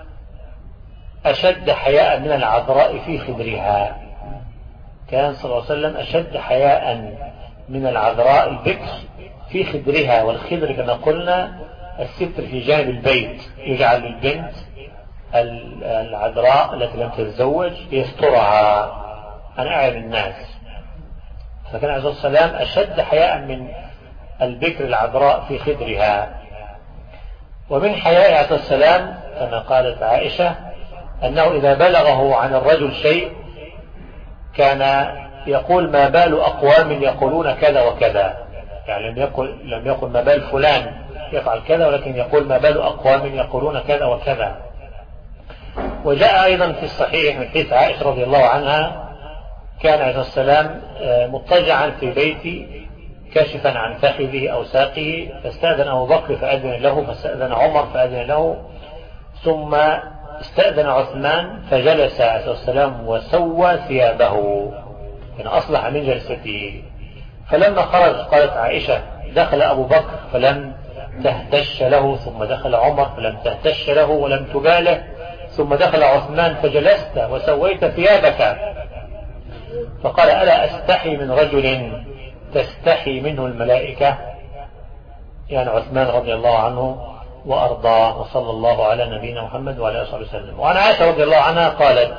أشد حياء من العذراء في خدرها. كان صلى الله عليه وسلم أشد حياء من العذراء البكر في خدرها. والخدر كما قلنا الستر في جانب البيت، يجعل للبنت العذراء التي لم تتزوج يسترها عن أعين الناس. فكان عليه السلام أشد حياء من البكر العذراء في خدرها. ومن حياء عليه السلام كما قالت عائشة أنه إذا بلغه عن الرجل شيء كان يقول: ما بال أقوام يقولون كذا وكذا. يعني لم يقل لم يقل ما بال فلان يفعل كذا، ولكن يقول: ما بال أقوام يقولون كذا وكذا. وجاء أيضا في الصحيح من حديث عائشة رضي الله عنها: كان عليه السلام مضطجعا في بيتي كاشفا عن فخذه أو ساقه، فاستأذن أبو بكر فأذن له، فاستأذن عمر فأذن له، ثم استأذن عثمان فجلس عليه السلام وسوى ثيابه، يعني أصلح من جلسته. فلما خرج قالت عائشة: دخل أبو بكر فلم تهتش له، ثم دخل عمر فلم تهتش له ولم تباله، ثم دخل عثمان فجلست وسويت ثيابك. فقال: ألا أستحي من رجل تستحي منه الملائكة؟ يعني عثمان رضي الله عنه وأرضاه، وصلى الله على نبينا محمد وعلى آله وسلم. وعن عائشة رضي الله عنها قالت: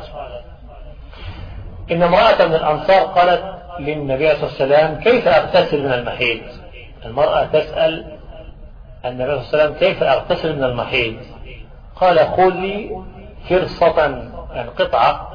إن امرأة من الأنصار قالت للنبي صلى الله عليه وسلم: كيف أغتسل من المحيض؟ المرأة تسأل النبي صلى الله عليه وسلم: كيف أغتسل من المحيض؟ قال: خذي فرصة، يعني قطعة،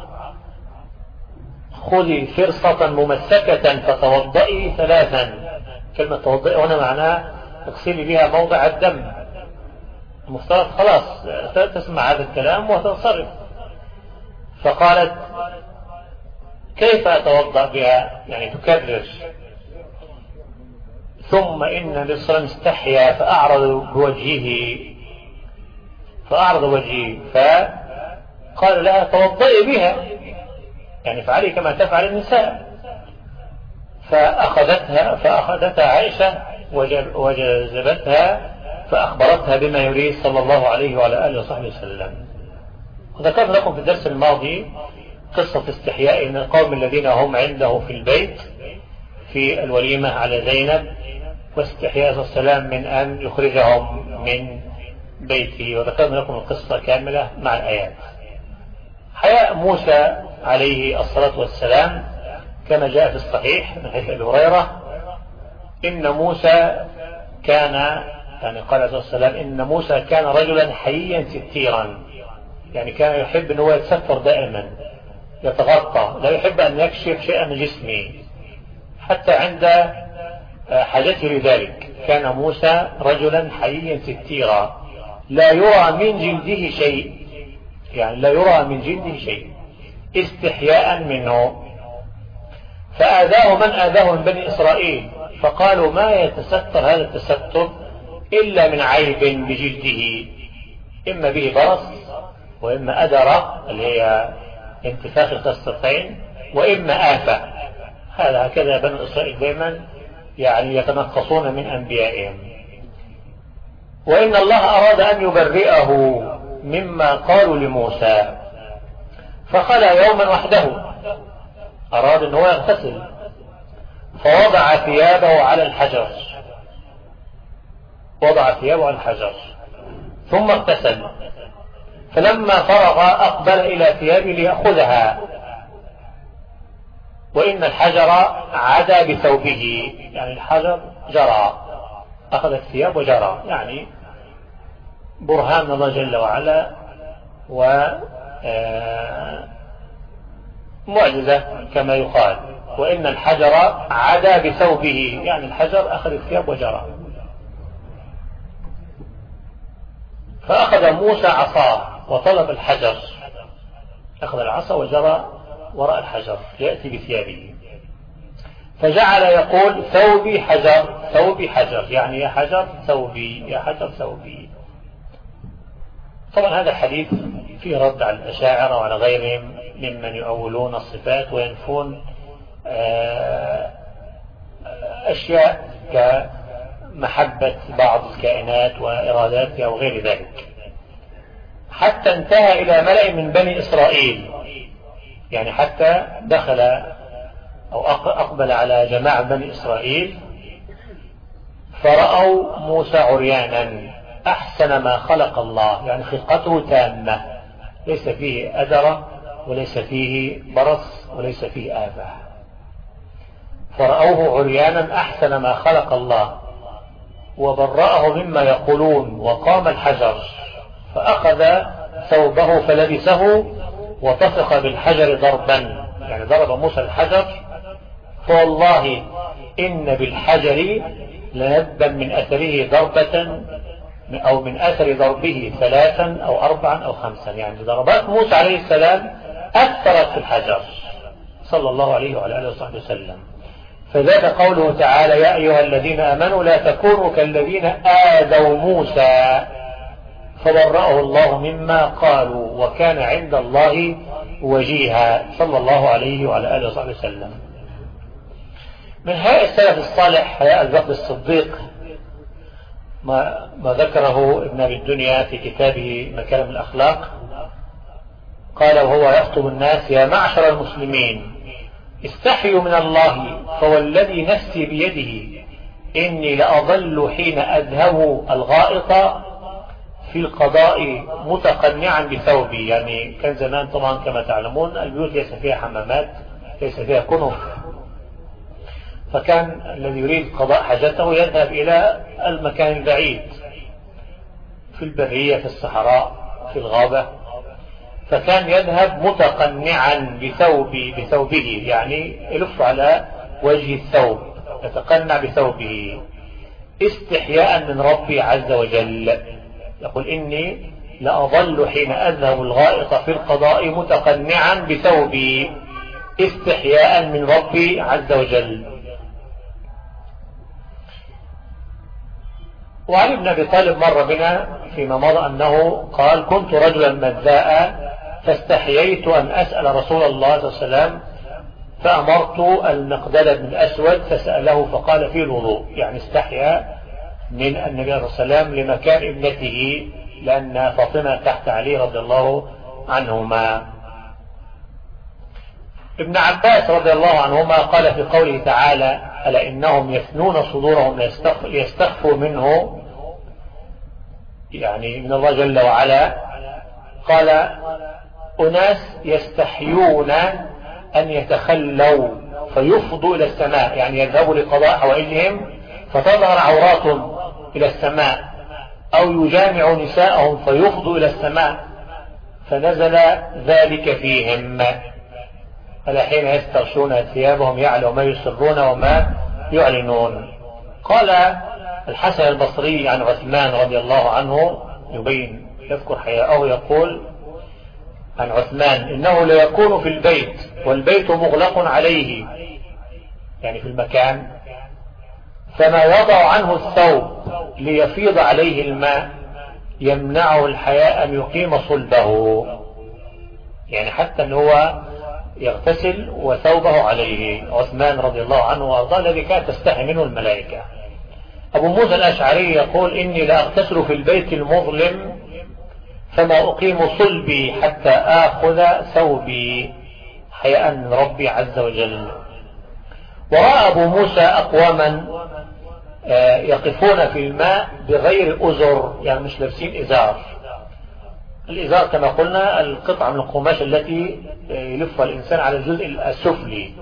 خذي فرصة ممسكة فتوضئي ثلاثا. كلمة توضئي هنا معناها تغسلي بها موضع الدم. المفترض خلاص تسمع هذا الكلام وتنصرف. فقالت: كيف أتوضأ بها؟ يعني تكرر. ثم إن النبي صلى الله عليه وسلم استحيا فأعرض بوجهه فأعرض وجهه فقال لها: توضئي بها، يعني فعلي كما تفعل النساء. فأخذتها فأخذتها عائشة وجذبتها فأخبرتها بما يريد صلى الله عليه وعلى آله وصحبه وسلم. وذكرت لكم في الدرس الماضي قصة استحياء من القوم الذين هم عنده في البيت في الوليمة على زينب، واستحياء صلى الله عليه وسلم من أن يخرجهم من بيته، وذكرنا لكم القصة كاملة مع الآيات. حياء موسى عليه الصلاة والسلام كما جاء في الصحيح من حديث أبي هريرة: إن موسى كان، يعني قال عليه الصلاة والسلام: إن موسى كان رجلا حييا ستيرا، يعني كان يحب أن هو يتستر دائما، يتغطى، لا يحب أن يكشف شيئا من جسمه حتى عند حاجته لذلك. كان موسى رجلا حييا ستيرا لا يرى من جلده شيء، يعني لا يرى من جلده شيء استحياء منه. فآذاه من آذاه من بني إسرائيل، فقالوا: ما يتستر هذا التستر إلا من عيب بجلده، إما به برص، وإما أدرة اللي هي انتفاخ القسطين، وإما آفة. هذا هكذا بني إسرائيل دائما يعني يتنقصون من أنبيائهم. وإن الله أراد أن يبرئه مما قالوا لموسى، فخلى يوما وحده، أراد أن هو يغتسل، فوضع ثيابه على الحجر وضع ثيابه على الحجر ثم اغتسل. فلما فرغ أقبل إلى ثيابه ليأخذها، وإن الحجر عدا بثوبه، يعني الحجر جرى، أخذ الثياب وجرى، يعني برهان الله جل وعلا ومعجزة كما يقال. وإن الحجر عدا بثوبه، يعني الحجر أخذ الثياب وجرى. فأخذ موسى عصاه وطلب الحجر، أخذ العصا وجرى وراء الحجر يأتي بثيابه، فجعل يقول ثوبي حجر ثوبي حجر، يعني يا حجر ثوبي يا حجر ثوبي. طبعا هذا الحديث فيه رد على الأشاعرة وعلى غيرهم ممن يؤولون الصفات وينفون أشياء كمحبة بعض الكائنات وإراداتها وغير ذلك، حتى انتهى إلى ملأ من بني إسرائيل، يعني حتى دخل أو أقبل على جماعة بني إسرائيل فرأوا موسى عريانا أحسن ما خلق الله، يعني خلقته تامة، ليس فيه أدرة وليس فيه برص وليس فيه آفة، فرأوه عريانا أحسن ما خلق الله وبرأه مما يقولون، وقام الحجر فأخذ ثوبه فلبسه وطفق بالحجر ضربا، يعني ضرب موسى الحجر، فوالله إن بالحجر لنبا من أثره ضربة أو من أثر ضربه ثلاثا أو أربعا أو خمسا، يعني ضربات موسى عليه السلام أثرت في الحجر صلى الله عليه وعلى آله وصحبه وسلم. فذاك قوله تعالى يا أيها الذين آمنوا لا تكونوا كالذين آذوا موسى فبرأه الله مما قالوا وكان عند الله وجيها صلى الله عليه وعلى آله وصحبه وسلم. من هؤلاء السلف الصالح حياء أبي بكر الصديق ما, ما ذكره ابن أبي الدنيا في كتابه مكارم الأخلاق، قال وهو يخطب الناس يا معشر المسلمين استحيوا من الله فوالذي نفسي بيده إني لأظل حين أذهب الغائط في القضاء متقنعا بثوبي، يعني كان زمان طبعا كما تعلمون البيوت ليس فيها حمامات ليس فيها كنف، فكان الذي يريد قضاء حاجته يذهب إلى المكان البعيد في البرية في الصحراء في الغابة، فكان يذهب متقنعا بثوب بثوبه، يعني يلف على وجه الثوب يتقنع بثوبه استحياء من ربي عز وجل. يقول إني لأظل حين أذهب الغائط في القضاء متقنعا بثوبي استحياء من ربي عز وجل. وعلي بن أبي طالب مر بنا فيما مضى أنه قال كنت رجلا مذاء فاستحييت أن أسأل رسول الله صلى الله عليه وسلم فأمرت المقداد بن الأسود فسأله فقال فيه الوضوء، يعني استحيا من النبي صلى الله عليه وسلم لمكان ابنته لأن فاطمة تحت علي رضي الله عنهما. ابن عباس رضي الله عنهما قال في قوله تعالى ألا إنهم يثنون صدورهم ليستخفوا منه، يعني من الله جل وعلا، قال أناس يستحيون أن يتخلوا فيفضوا إلى السماء، يعني يذهبوا لقضاء حوائجهم فتظهر عوراتهم إلى السماء، أو يجامع نساءهم فيفضوا إلى السماء، فنزل ذلك فيهم ألا حين يستغشون ثيابهم يعلم ما يسرون وما يعلنون. قال الحسن البصري عن عثمان رضي الله عنه يبين يذكر حياءه يقول عن عثمان إنه ليكون في البيت والبيت مغلق عليه، يعني في المكان، فما يضع عنه الثوب ليفيض عليه الماء يمنعه الحياء أن يقيم صلبه، يعني حتى أنه هو يغتسل وثوبه عليه. عثمان رضي الله عنه وارضاه الذي كانت تستحي منه الملائكة. أبو موسى الأشعري يقول إني لأغتسل في البيت المظلم فما أقيم صلبي حتى آخذ ثوبي حياء من ربي عز وجل. ورأى أبو موسى أقواما يقفون في الماء بغير أزر، يعني مش لابسين إزار. الإزار كما قلنا القطعة من القماش التي يلفها الإنسان على الجزء السفلي.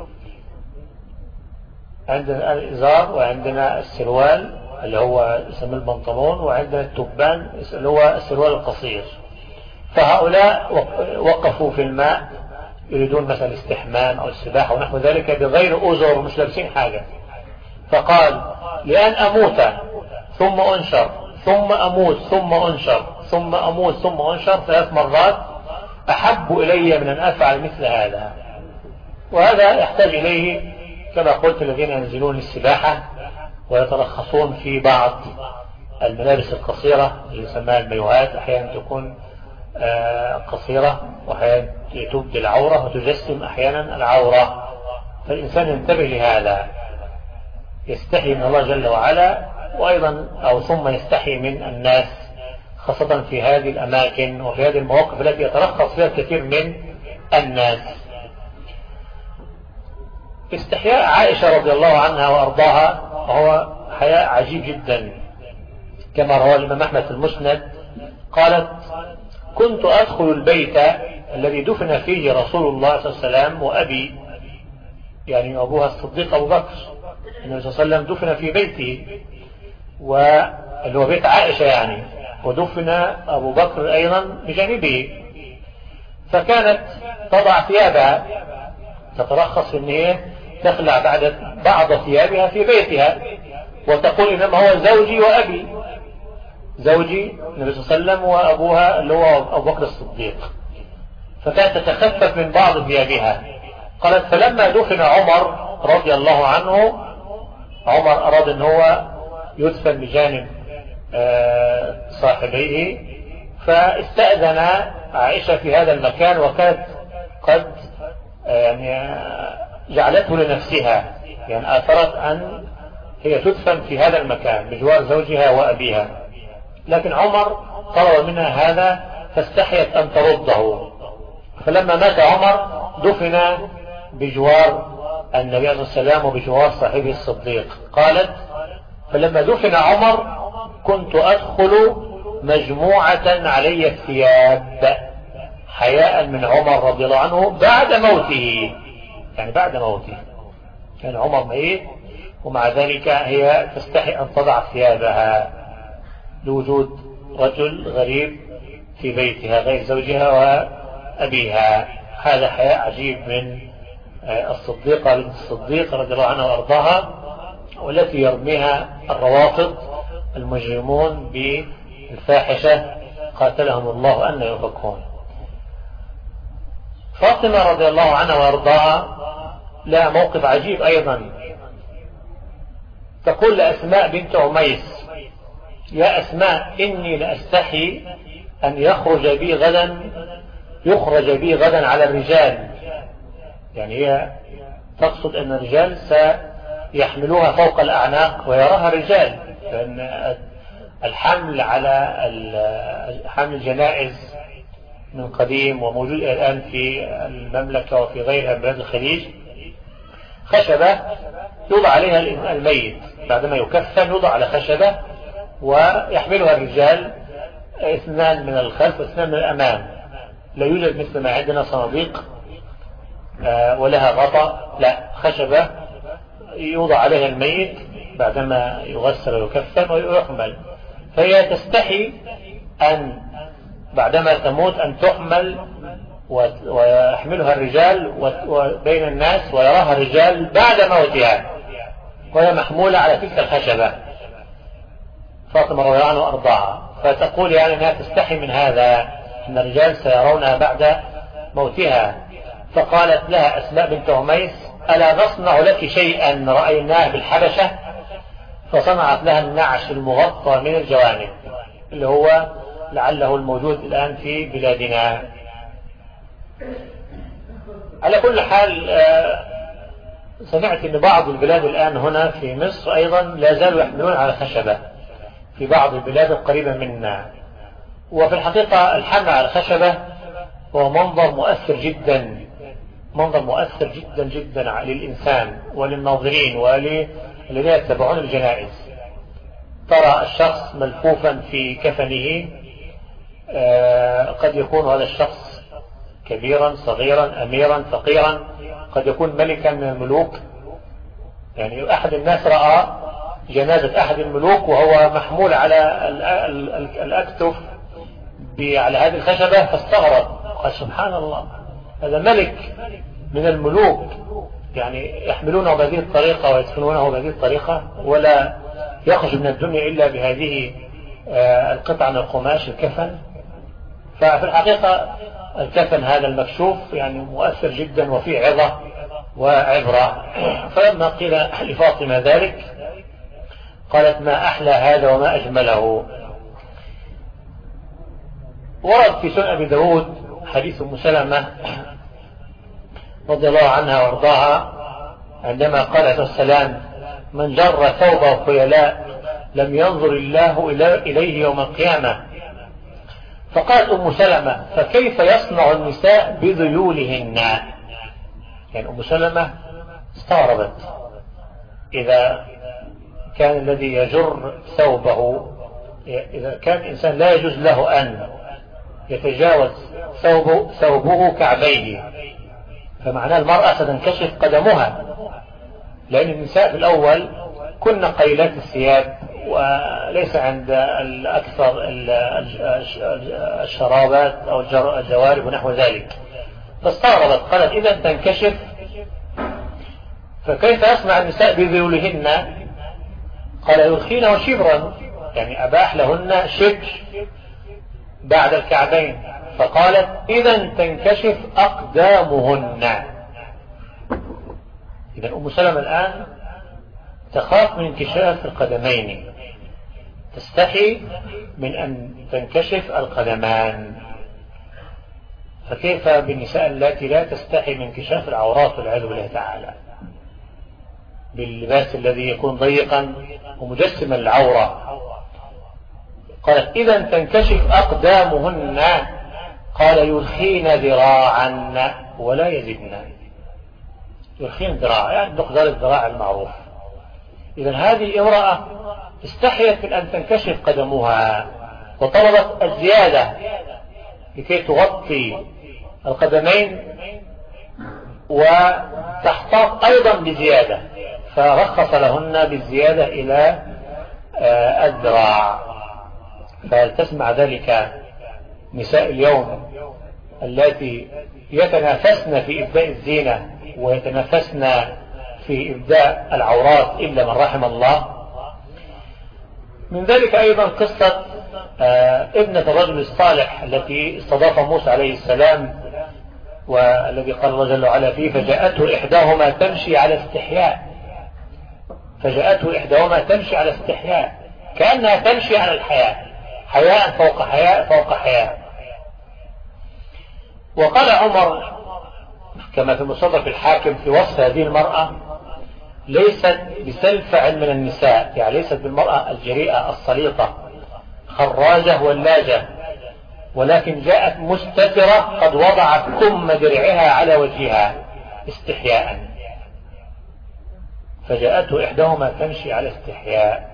عندنا الإزار وعندنا السروال اللي هو يسمى البنطلون، وعندنا التبان اللي هو السروال القصير. فهؤلاء وقفوا في الماء يريدون مثلا استحمام أو السباحة ونحو ذلك بغير أزر، مش لابسين حاجة. فقال لأن أموت ثم أنشر ثم أموت ثم أنشر ثم أموت ثم أنشر ثلاث مرات أحب إلي من أن أفعل مثل هذا. وهذا يحتاج إليه كما قلت الذين ينزلون السباحة ويترخصون في بعض الملابس القصيرة اللي يسمى المايوهات، أحيانا تكون قصيرة وأحيانا تبدي العورة وتجسم أحيانا العورة. فالإنسان ينتبه لهذا، يستحي من الله جل وعلا، وأيضا أو ثم يستحي من الناس، خاصة في هذه الأماكن وفي هذه المواقف التي يترخص فيها الكثير من الناس. استحياء عائشة رضي الله عنها وأرضاها هو حياء عجيب جدا، كما رواه الإمام أحمد في المسند قالت: كنت أدخل البيت الذي دفن فيه رسول الله صلى الله عليه وسلم وأبي، يعني أبوها الصديق أبو بكر، النبي صلى الله عليه وسلم دفن في بيته، واللي هو بيت عائشة يعني، ودفن أبو بكر أيضا بجانبه. فكانت تضع ثيابها، تترخص إن هي تخلع بعد بعض ثيابها في بيتها، وتقول إنما هو زوجي وأبي، زوجي النبي صلى الله عليه وسلم وأبوها اللي هو أبو بكر الصديق. فكانت تتخفف من بعض ثيابها. قالت: فلما دفن عمر رضي الله عنه، عمر أراد أن هو يدفن بجانب صاحبيه، فاستأذن عائشة في هذا المكان، وكانت قد يعني جعلته لنفسها، يعني آثرت أن هي تدفن في هذا المكان بجوار زوجها وأبيها. لكن عمر طلب منها هذا فاستحيت أن ترده. فلما مات عمر دفن بجوار النبي عليه الصلاة والسلام وبجوار صاحبه الصديق. قالت: فلما دفن عمر كنت أدخل مجموعة علي الثياب، حياء من عمر رضي الله عنه بعد موته، يعني بعد موته كان يعني عمر ميت، ومع ذلك هي تستحي أن تضع ثيابها لوجود رجل غريب في بيتها غير زوجها وأبيها. هذا حياء عجيب من الصديقة بنت الصديق رضي الله عنها وأرضاها، والتي يرميها الروافض المجرمون بالفاحشة قاتلهم الله أن يفكون. فاطمة رضي الله عنها وأرضاها لها موقف عجيب أيضا. تقول لأسماء بنت عميس: يا أسماء، إني لأستحي أن يخرج بي غدا يخرج بي غدا على الرجال. يعني هي تقصد أن الرجال سيحملوها فوق الأعناق ويراها الرجال، لأن الحمل على حمل الجنائز من قديم وموجود الآن في المملكة وفي غيرها من بلاد الخليج، خشبة يوضع عليها الميت بعدما يكفن، يوضع على خشبة ويحملها الرجال، اثنان من الخلف واثنان من الأمام. لا يوجد مثل ما عندنا صناديق ولها غطاء، لا، خشبة يوضع عليها الميت بعدما يغسل ويكفن ويحمل. فهي تستحي أن بعدما تموت أن تحمل ويحملها الرجال وبين الناس ويراها الرجال بعد موتها وهي محمولة على تلك الخشبة. فاطمة رضي الله عنها وأرضاها، فتقول يعني أنها تستحي من هذا، أن الرجال سيرونها بعد موتها. فقالت لها أسماء بنت عميس: ألا نصنع لك شيئا رأيناه بالحبشة؟ فصنعت لها النعش المغطى من الجوانب، اللي هو لعله الموجود الآن في بلادنا. على كل حال، سمعت أن بعض البلاد الآن هنا في مصر أيضا لا زالوا يحملون على خشبة في بعض البلاد القريبة منا. وفي الحقيقة الحمل على الخشبة هو منظر مؤثر جدا، منظر مؤثر جدا جدا للإنسان وللناظرين وللذين يتبعون الجنائز. ترى الشخص ملفوفا في كفنه، قد يكون هذا الشخص كبيرا صغيرا أميرا فقيرا، قد يكون ملكا من الملوك. يعني أحد الناس رأى جنازة أحد الملوك وهو محمول على الأكتف على هذه الخشبة، فاستغرب، قال: سبحان الله، هذا ملك من الملوك، يعني يحملونه بهذه الطريقة ويدفنونه بهذه الطريقة، ولا يخرج من الدنيا إلا بهذه القطعة من القماش الكفن. ففي الحقيقة الكفن هذا المكشوف يعني مؤثر جدا وفيه عظة وعبرة. فلما قيل لفاطمة ذلك قالت ما أحلى هذا وما أجمله. ورد في سنن أبي داود حديث أم سلمة رضي الله عنها وارضاها عندما قال عليه السلام من جر ثوبه خيلاء لم ينظر الله إليه يوم القيامة. فقالت أم سلمة فكيف يصنع النساء بذيولهن؟ يعني أم سلمة استغربت، إذا كان الذي يجر ثوبه، إذا كان الإنسان لا يجوز له أن يتجاوز ثوبه, ثوبه كعبيه، فمعناه المرأة ستنكشف قدمها، لأن النساء في الأول كن قليلات الثياب وليس عند الأكثر الشرابات أو الجوارب ونحو ذلك. فاستغربت قالت إذا تنكشف فكيف يصنع النساء بذيولهن؟ قال يرخين شبرا، يعني أباح لهن شبر بعد الكعبين. فقالت إذا تنكشف أقدامهن. إذا أم سلمة الآن تخاف من انكشاف القدمين، تستحي من أن تنكشف القدمان، فكيف بالنساء التي لا تستحي من انكشاف العورات والعياذ بالله تعالى، باللباس الذي يكون ضيقا ومجسما العورة. قالت إذا تنكشف أقدامهن. قال يرخين ذراعا ولا يزدن. يرخين ذراع يعني مقدار الذراع المعروف. إذا هذه امرأة استحيت من أن تنكشف قدمها وطلبت الزيادة لكي تغطي القدمين وتحتاط أيضا بزيادة، فرخص لهن بالزيادة إلى الذراع. فتسمع ذلك نساء اليوم التي يتنافسن في إبداء الزينة ويتنافسن في إبداء العورات إلا من رحم الله. من ذلك أيضا قصة ابنة الرجل الصالح التي استضاف موسى عليه السلام، والذي قال الله جل وعلا فيه فجاءته إحداهما تمشي على استحياء. فجاءته إحداهما تمشي على استحياء، كأنها تمشي على الحياء، حياء فوق حياء فوق حياء. وقال عمر كما في مصدر الحاكم في وصف هذه المرأة ليست بسلفع من النساء، يعني ليست بالمرأة الجريئة الصليطة خراجة ولاجة، ولكن جاءت مستترة قد وضعت كم درعها على وجهها استحياء. فجاءته إحداهما تمشي على استحياء.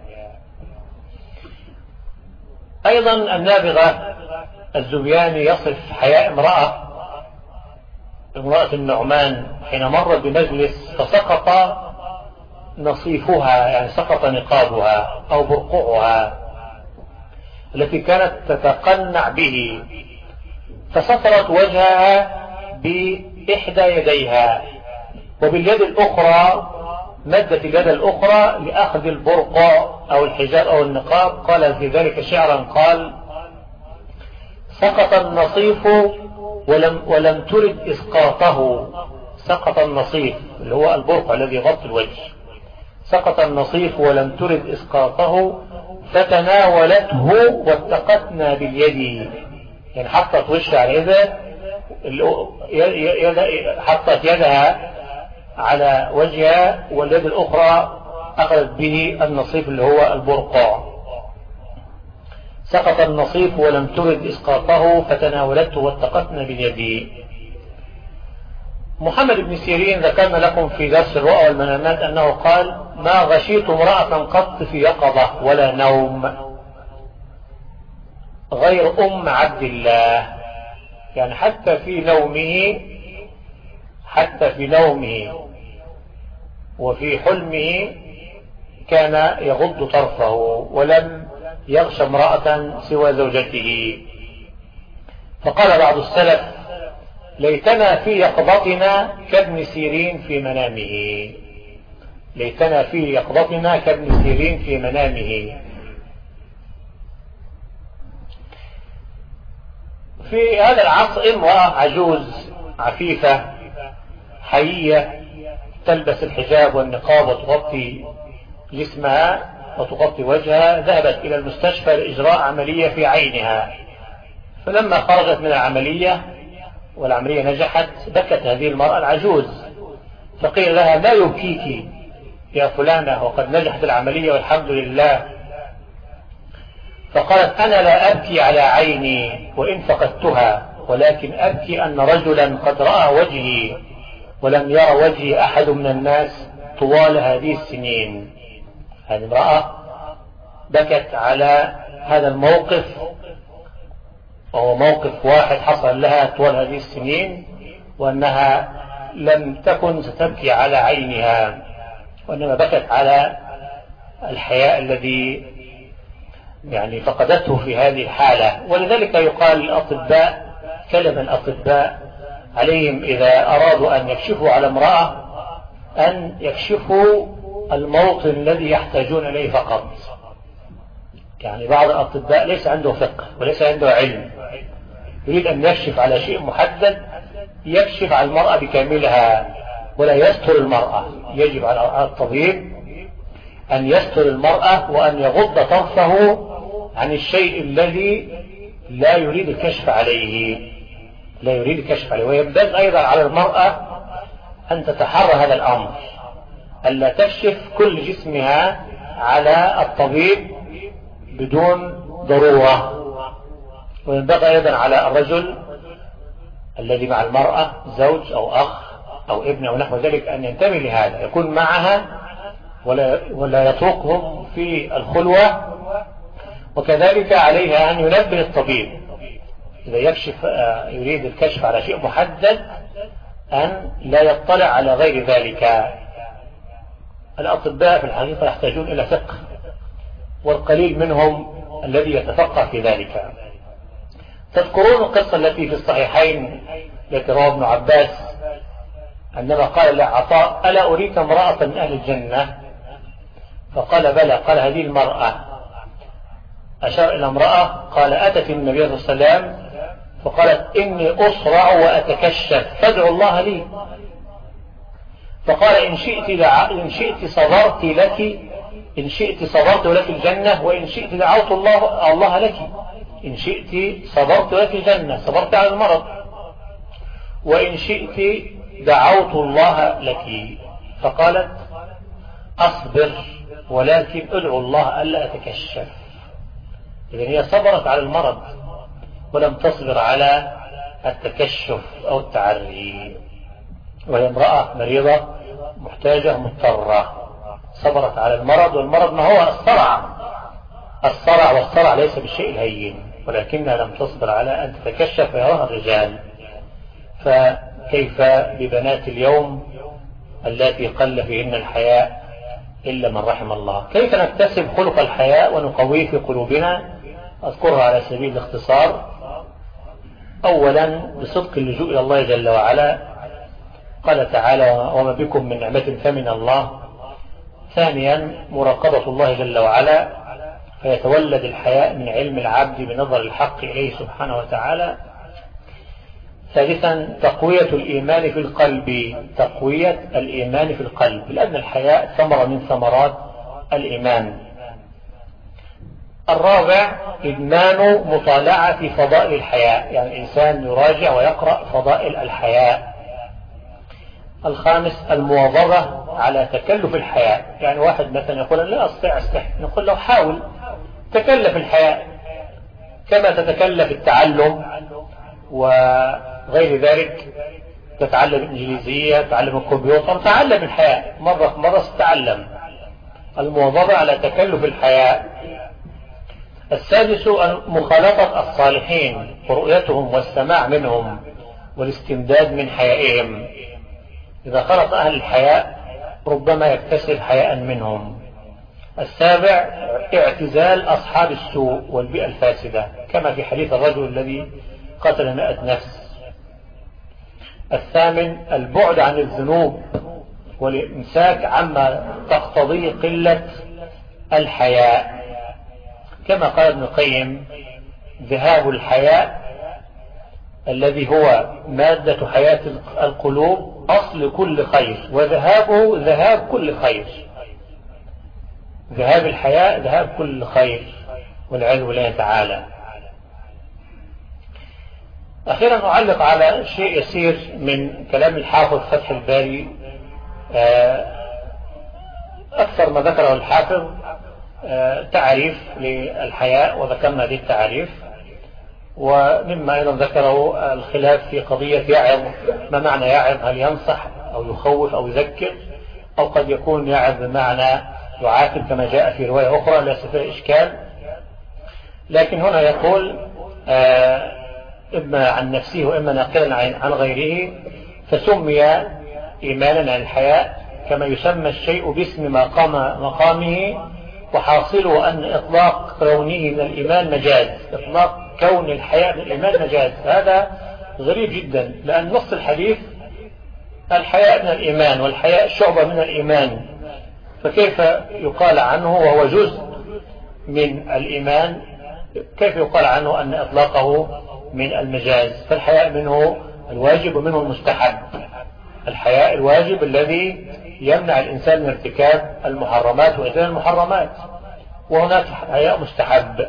أيضا النابغة الزبياني يصف حياء امرأة امرأة النعمان حين مرت بمجلس فسقط نصيفها، يعني سقط نقابها أو برقعها التي كانت تتقنع به، فسترت وجهها بإحدى يديها، وباليد الأخرى مدت اليد الأخرى لأخذ البرقع أو الحجاب أو النقاب. قال في ذلك شعرا قال سقط النصيف ولم, ولم ترد إسقاطه. سقط النصيف اللي هو البرقع الذي يغطي الوجه، سقط النصيف ولم ترد إسقاطه فتناولته واتقتنا باليد، يعني حطت وشها على يدها، حطت يدها على وجهها واليد الأخرى أخذت به النصيف اللي هو البرقع. سقط النصيف ولم ترد إسقاطه فتناولته واتقتنا باليد. محمد بن سيرين ذكرنا لكم في درس الرؤى والمنامات أنه قال ما غشيت امرأة قط في يقظة ولا نوم غير أم عبد الله، يعني حتى في نومه حتى في نومه وفي حلمه كان يغض طرفه ولم يغشى امرأة سوى زوجته. فقال بعض السلف ليتنا في يقظتنا كابن سيرين في منامه، ليتنا في يقظتنا كابن سيرين في منامه. في هذا العصر امرأة عجوز عفيفة حيية تلبس الحجاب والنقاب وتغطي جسمها وتغطي وجهها، ذهبت إلى المستشفى لإجراء عملية في عينها، فلما خرجت من العملية والعملية نجحت بكت هذه المرأة العجوز، فقيل لها ما يبكيك يا فلانة وقد نجحت العملية والحمد لله؟ فقالت أنا لا أبكي على عيني وإن فقدتها، ولكن أبكي أن رجلا قد رأى وجهي ولم يرى وجهي أحد من الناس طوال هذه السنين. هذه امرأة بكت على هذا الموقف، وهو موقف واحد حصل لها طوال هذه السنين، وأنها لم تكن ستبكي على عينها وإنما بكت على الحياء الذي يعني فقدته في هذه الحالة. ولذلك يقال الأطباء كلم الأطباء عليهم إذا أرادوا أن يكشفوا على امرأة أن يكشفوا الموطن الذي يحتاجون إليه فقط. يعني بعض الأطباء ليس عنده فقه وليس عنده علم، يريد أن يكشف على شيء محدد يكشف على المرأة بكاملها ولا يستر المرأة. يجب على الطبيب أن يستر المرأة وأن يغض طرفه عن الشيء الذي لا يريد الكشف عليه، لا يريد الكشف عليه. وينبغي أيضا على المرأة أن تتحرى هذا الأمر، ألا تكشف كل جسمها على الطبيب بدون ضرورة. وينبغي أيضا على الرجل الذي مع المرأة زوج أو أخ أو ابن أو نحو ذلك أن ينتبه لهذا، يكون معها ولا, ولا يتركهم في الخلوة. وكذلك عليها أن ينبه الطبيب إذا يكشف يريد الكشف على شيء محدد أن لا يطلع على غير ذلك. الأطباء في الحقيقة يحتاجون إلى فقه، والقليل منهم الذي يتفقه في ذلك. تذكرون القصة التي في الصحيحين التي رواه ابن عباس عندما قال لعطاء ألا أريك امرأة من أهل الجنة؟ فقال بلى. قال هذه المرأة، أشار إلى امرأة، قال أتت النبي صلى الله عليه وسلم فقالت إني أصرع وأتكشف فادعوا الله لي. فقال إن شئت دع... إن شئت صبرت لك إن شئت صبرت لك الجنة وإن شئت دعوت الله الله لك. إن شئت صبرت لك الجنة، صبرت على المرض، وإن شئت دعوت الله لك. فقالت أصبر ولكن أدعو الله ألا أتكشف. إذن هي صبرت على المرض ولم تصبر على التكشف أو التعري، وهي امرأة مريضة محتاجة مضطرة، صبرت على المرض. والمرض ما هو الصرع، الصرع والصرع ليس بالشيء الهين، ولكنها لم تصبر على أن تتكشف ويراها الرجال. فكيف ببنات اليوم التي قل فيهن الحياء إلا من رحم الله؟ كيف نكتسب خلق الحياء ونقويه في قلوبنا؟ أذكرها على سبيل الاختصار. أولا بصدق اللجوء إلى الله جل وعلا، قال تعالى وما بكم من نعمة فمن الله. ثانيا مراقبة الله جل وعلا فيتولد الحياء من علم العبد بنظر الحق إليه سبحانه وتعالى. ثالثا تقوية الإيمان في القلب، تقوية الإيمان في القلب، لأن الحياء ثمرة من ثمرات الإيمان. الرابع إدمان مطالعة فضائل الحياء، يعني الإنسان يراجع ويقرأ فضائل الحياء. الخامس المواظبة على تكلف الحياء، يعني واحد مثلا يقول لا أستطيع أستحي، نقول له حاول تكلف الحياء كما تتكلف التعلم وغير ذلك، تتعلم الإنجليزية، تتعلم الكمبيوتر، تعلم الحياء مرة مرة ستتعلم. المواظبة على تكلف الحياء. السادس مخالطة الصالحين ورؤيتهم والسماع منهم والاستمداد من حيائهم. إذا خلط أهل الحياء ربما يكتسب حياء منهم. السابع اعتزال أصحاب السوء والبيئة الفاسدة، كما في حديث الرجل الذي قتل مئة نفس. الثامن البعد عن الذنوب والإمساك عما تقتضيه قلة الحياء، كما قال ابن القيم: ذهاب الحياء الذي هو مادة حياة القلوب أصل كل خير، وذهابه ذهاب كل خير. ذهاب الحياء ذهاب كل خير، والعياذ بالله تعالى. أخيرا أعلق على شيء يسير من كلام الحافظ فتح الباري. أكثر ما ذكره الحافظ تعريف للحياء، وذكرنا هذه التعريف، ومما أيضا ذكره الخلاف في قضية يعظ. ما معنى يعظ؟ هل ينصح أو يخوف أو يذكر، أو قد يكون يعظ بمعنى يعاتب كما جاء في رواية أخرى ليس فيها إشكال. لكن هنا يقول إما عن نفسه وإما ناقلا عن غيره، فسمي إيمانا عن الحياء كما يسمى الشيء باسم مقام مقامه، وحاصله أن إطلاق كونه من الإيمان مجاز. إطلاق كون الحياء من الإيمان مجاز، هذا غريب جدا، لأن نص الحديث الحياء من الإيمان، والحياء شعبة من الإيمان، فكيف يقال عنه وهو جزء من الإيمان، كيف يقال عنه أن إطلاقه من المجاز؟ فالحياء منه الواجب ومنه المستحب. الحياء الواجب الذي يمنع الإنسان من ارتكاب المحرمات وإتيان المحرمات، وهناك حياء مستحب.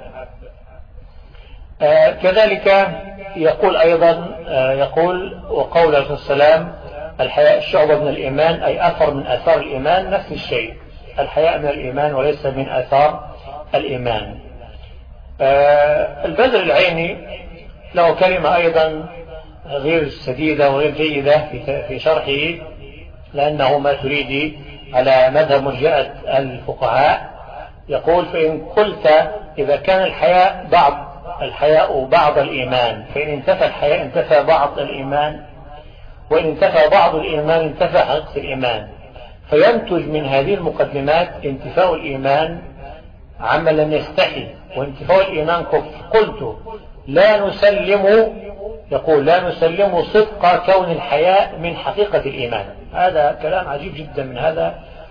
آه كذلك يقول أيضا آه يقول وقول عليه السلام: الحياء شعبة من الإيمان، أي أثر من آثار الإيمان. نفس الشيء، الحياء من الإيمان وليس من آثار الإيمان. آه البدر العيني له كلمة أيضا غير سديدة وغير جيدة في شرحه، لأنه ما تريد على مذهب مرجئة الفقهاء. يقول: فإن قلت إذا كان الحياء بعض الحياء بعض الإيمان، فإن انتفى الحياء انتفى بعض الإيمان، وإن انتفى بعض الإيمان انتفى حقيقة الإيمان، فينتج من هذه المقدمات انتفاء الإيمان عما لم يستحي، وانتفاء الإيمان كفر. قلت: لا نسلم، يقول لا نسلم صدق كون الحياء من حقيقة الإيمان. هذا كلام عجيب جدا من هذا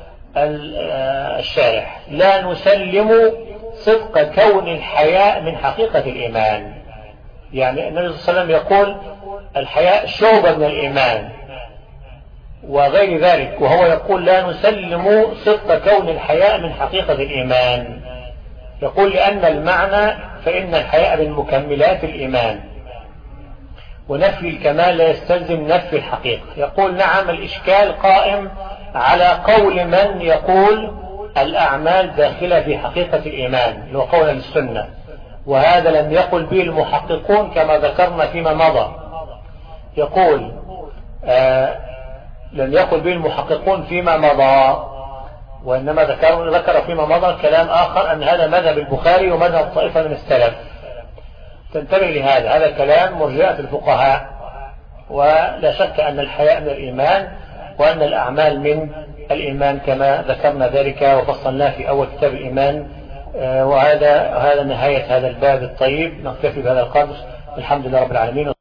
الشارح. لا نسلم صدق كون الحياء من حقيقة الإيمان، يعني النبي صلى الله عليه وسلم يقول الحياء شعبة من الإيمان وغير ذلك، وهو يقول لا نسلم صدق كون الحياء من حقيقة الإيمان. يقول لأن المعنى فإن الحياء من مكملات الإيمان، ونفي الكمال لا يستلزم نفي الحقيقة. يقول: نعم، الإشكال قائم على قول من يقول الأعمال داخلة في حقيقة الإيمان، اللي هو قول السنة، وهذا لم يقل به المحققون كما ذكرنا فيما مضى. يقول آه لم يقل به المحققون فيما مضى، وإنما ذكر, ذكر فيما مضى كلام آخر، أن هذا مذهب البخاري ومذهب طائفة من السلف. تنتبه لهذا، هذا كلام مرجئة الفقهاء. ولا شك أن الحياء من الإيمان، وأن الأعمال من الإيمان كما ذكرنا ذلك وفصلناه في أول كتاب الإيمان. وهذا هذا نهاية هذا الباب الطيب. نكتفي بهذا القدر. الحمد لله رب العالمين.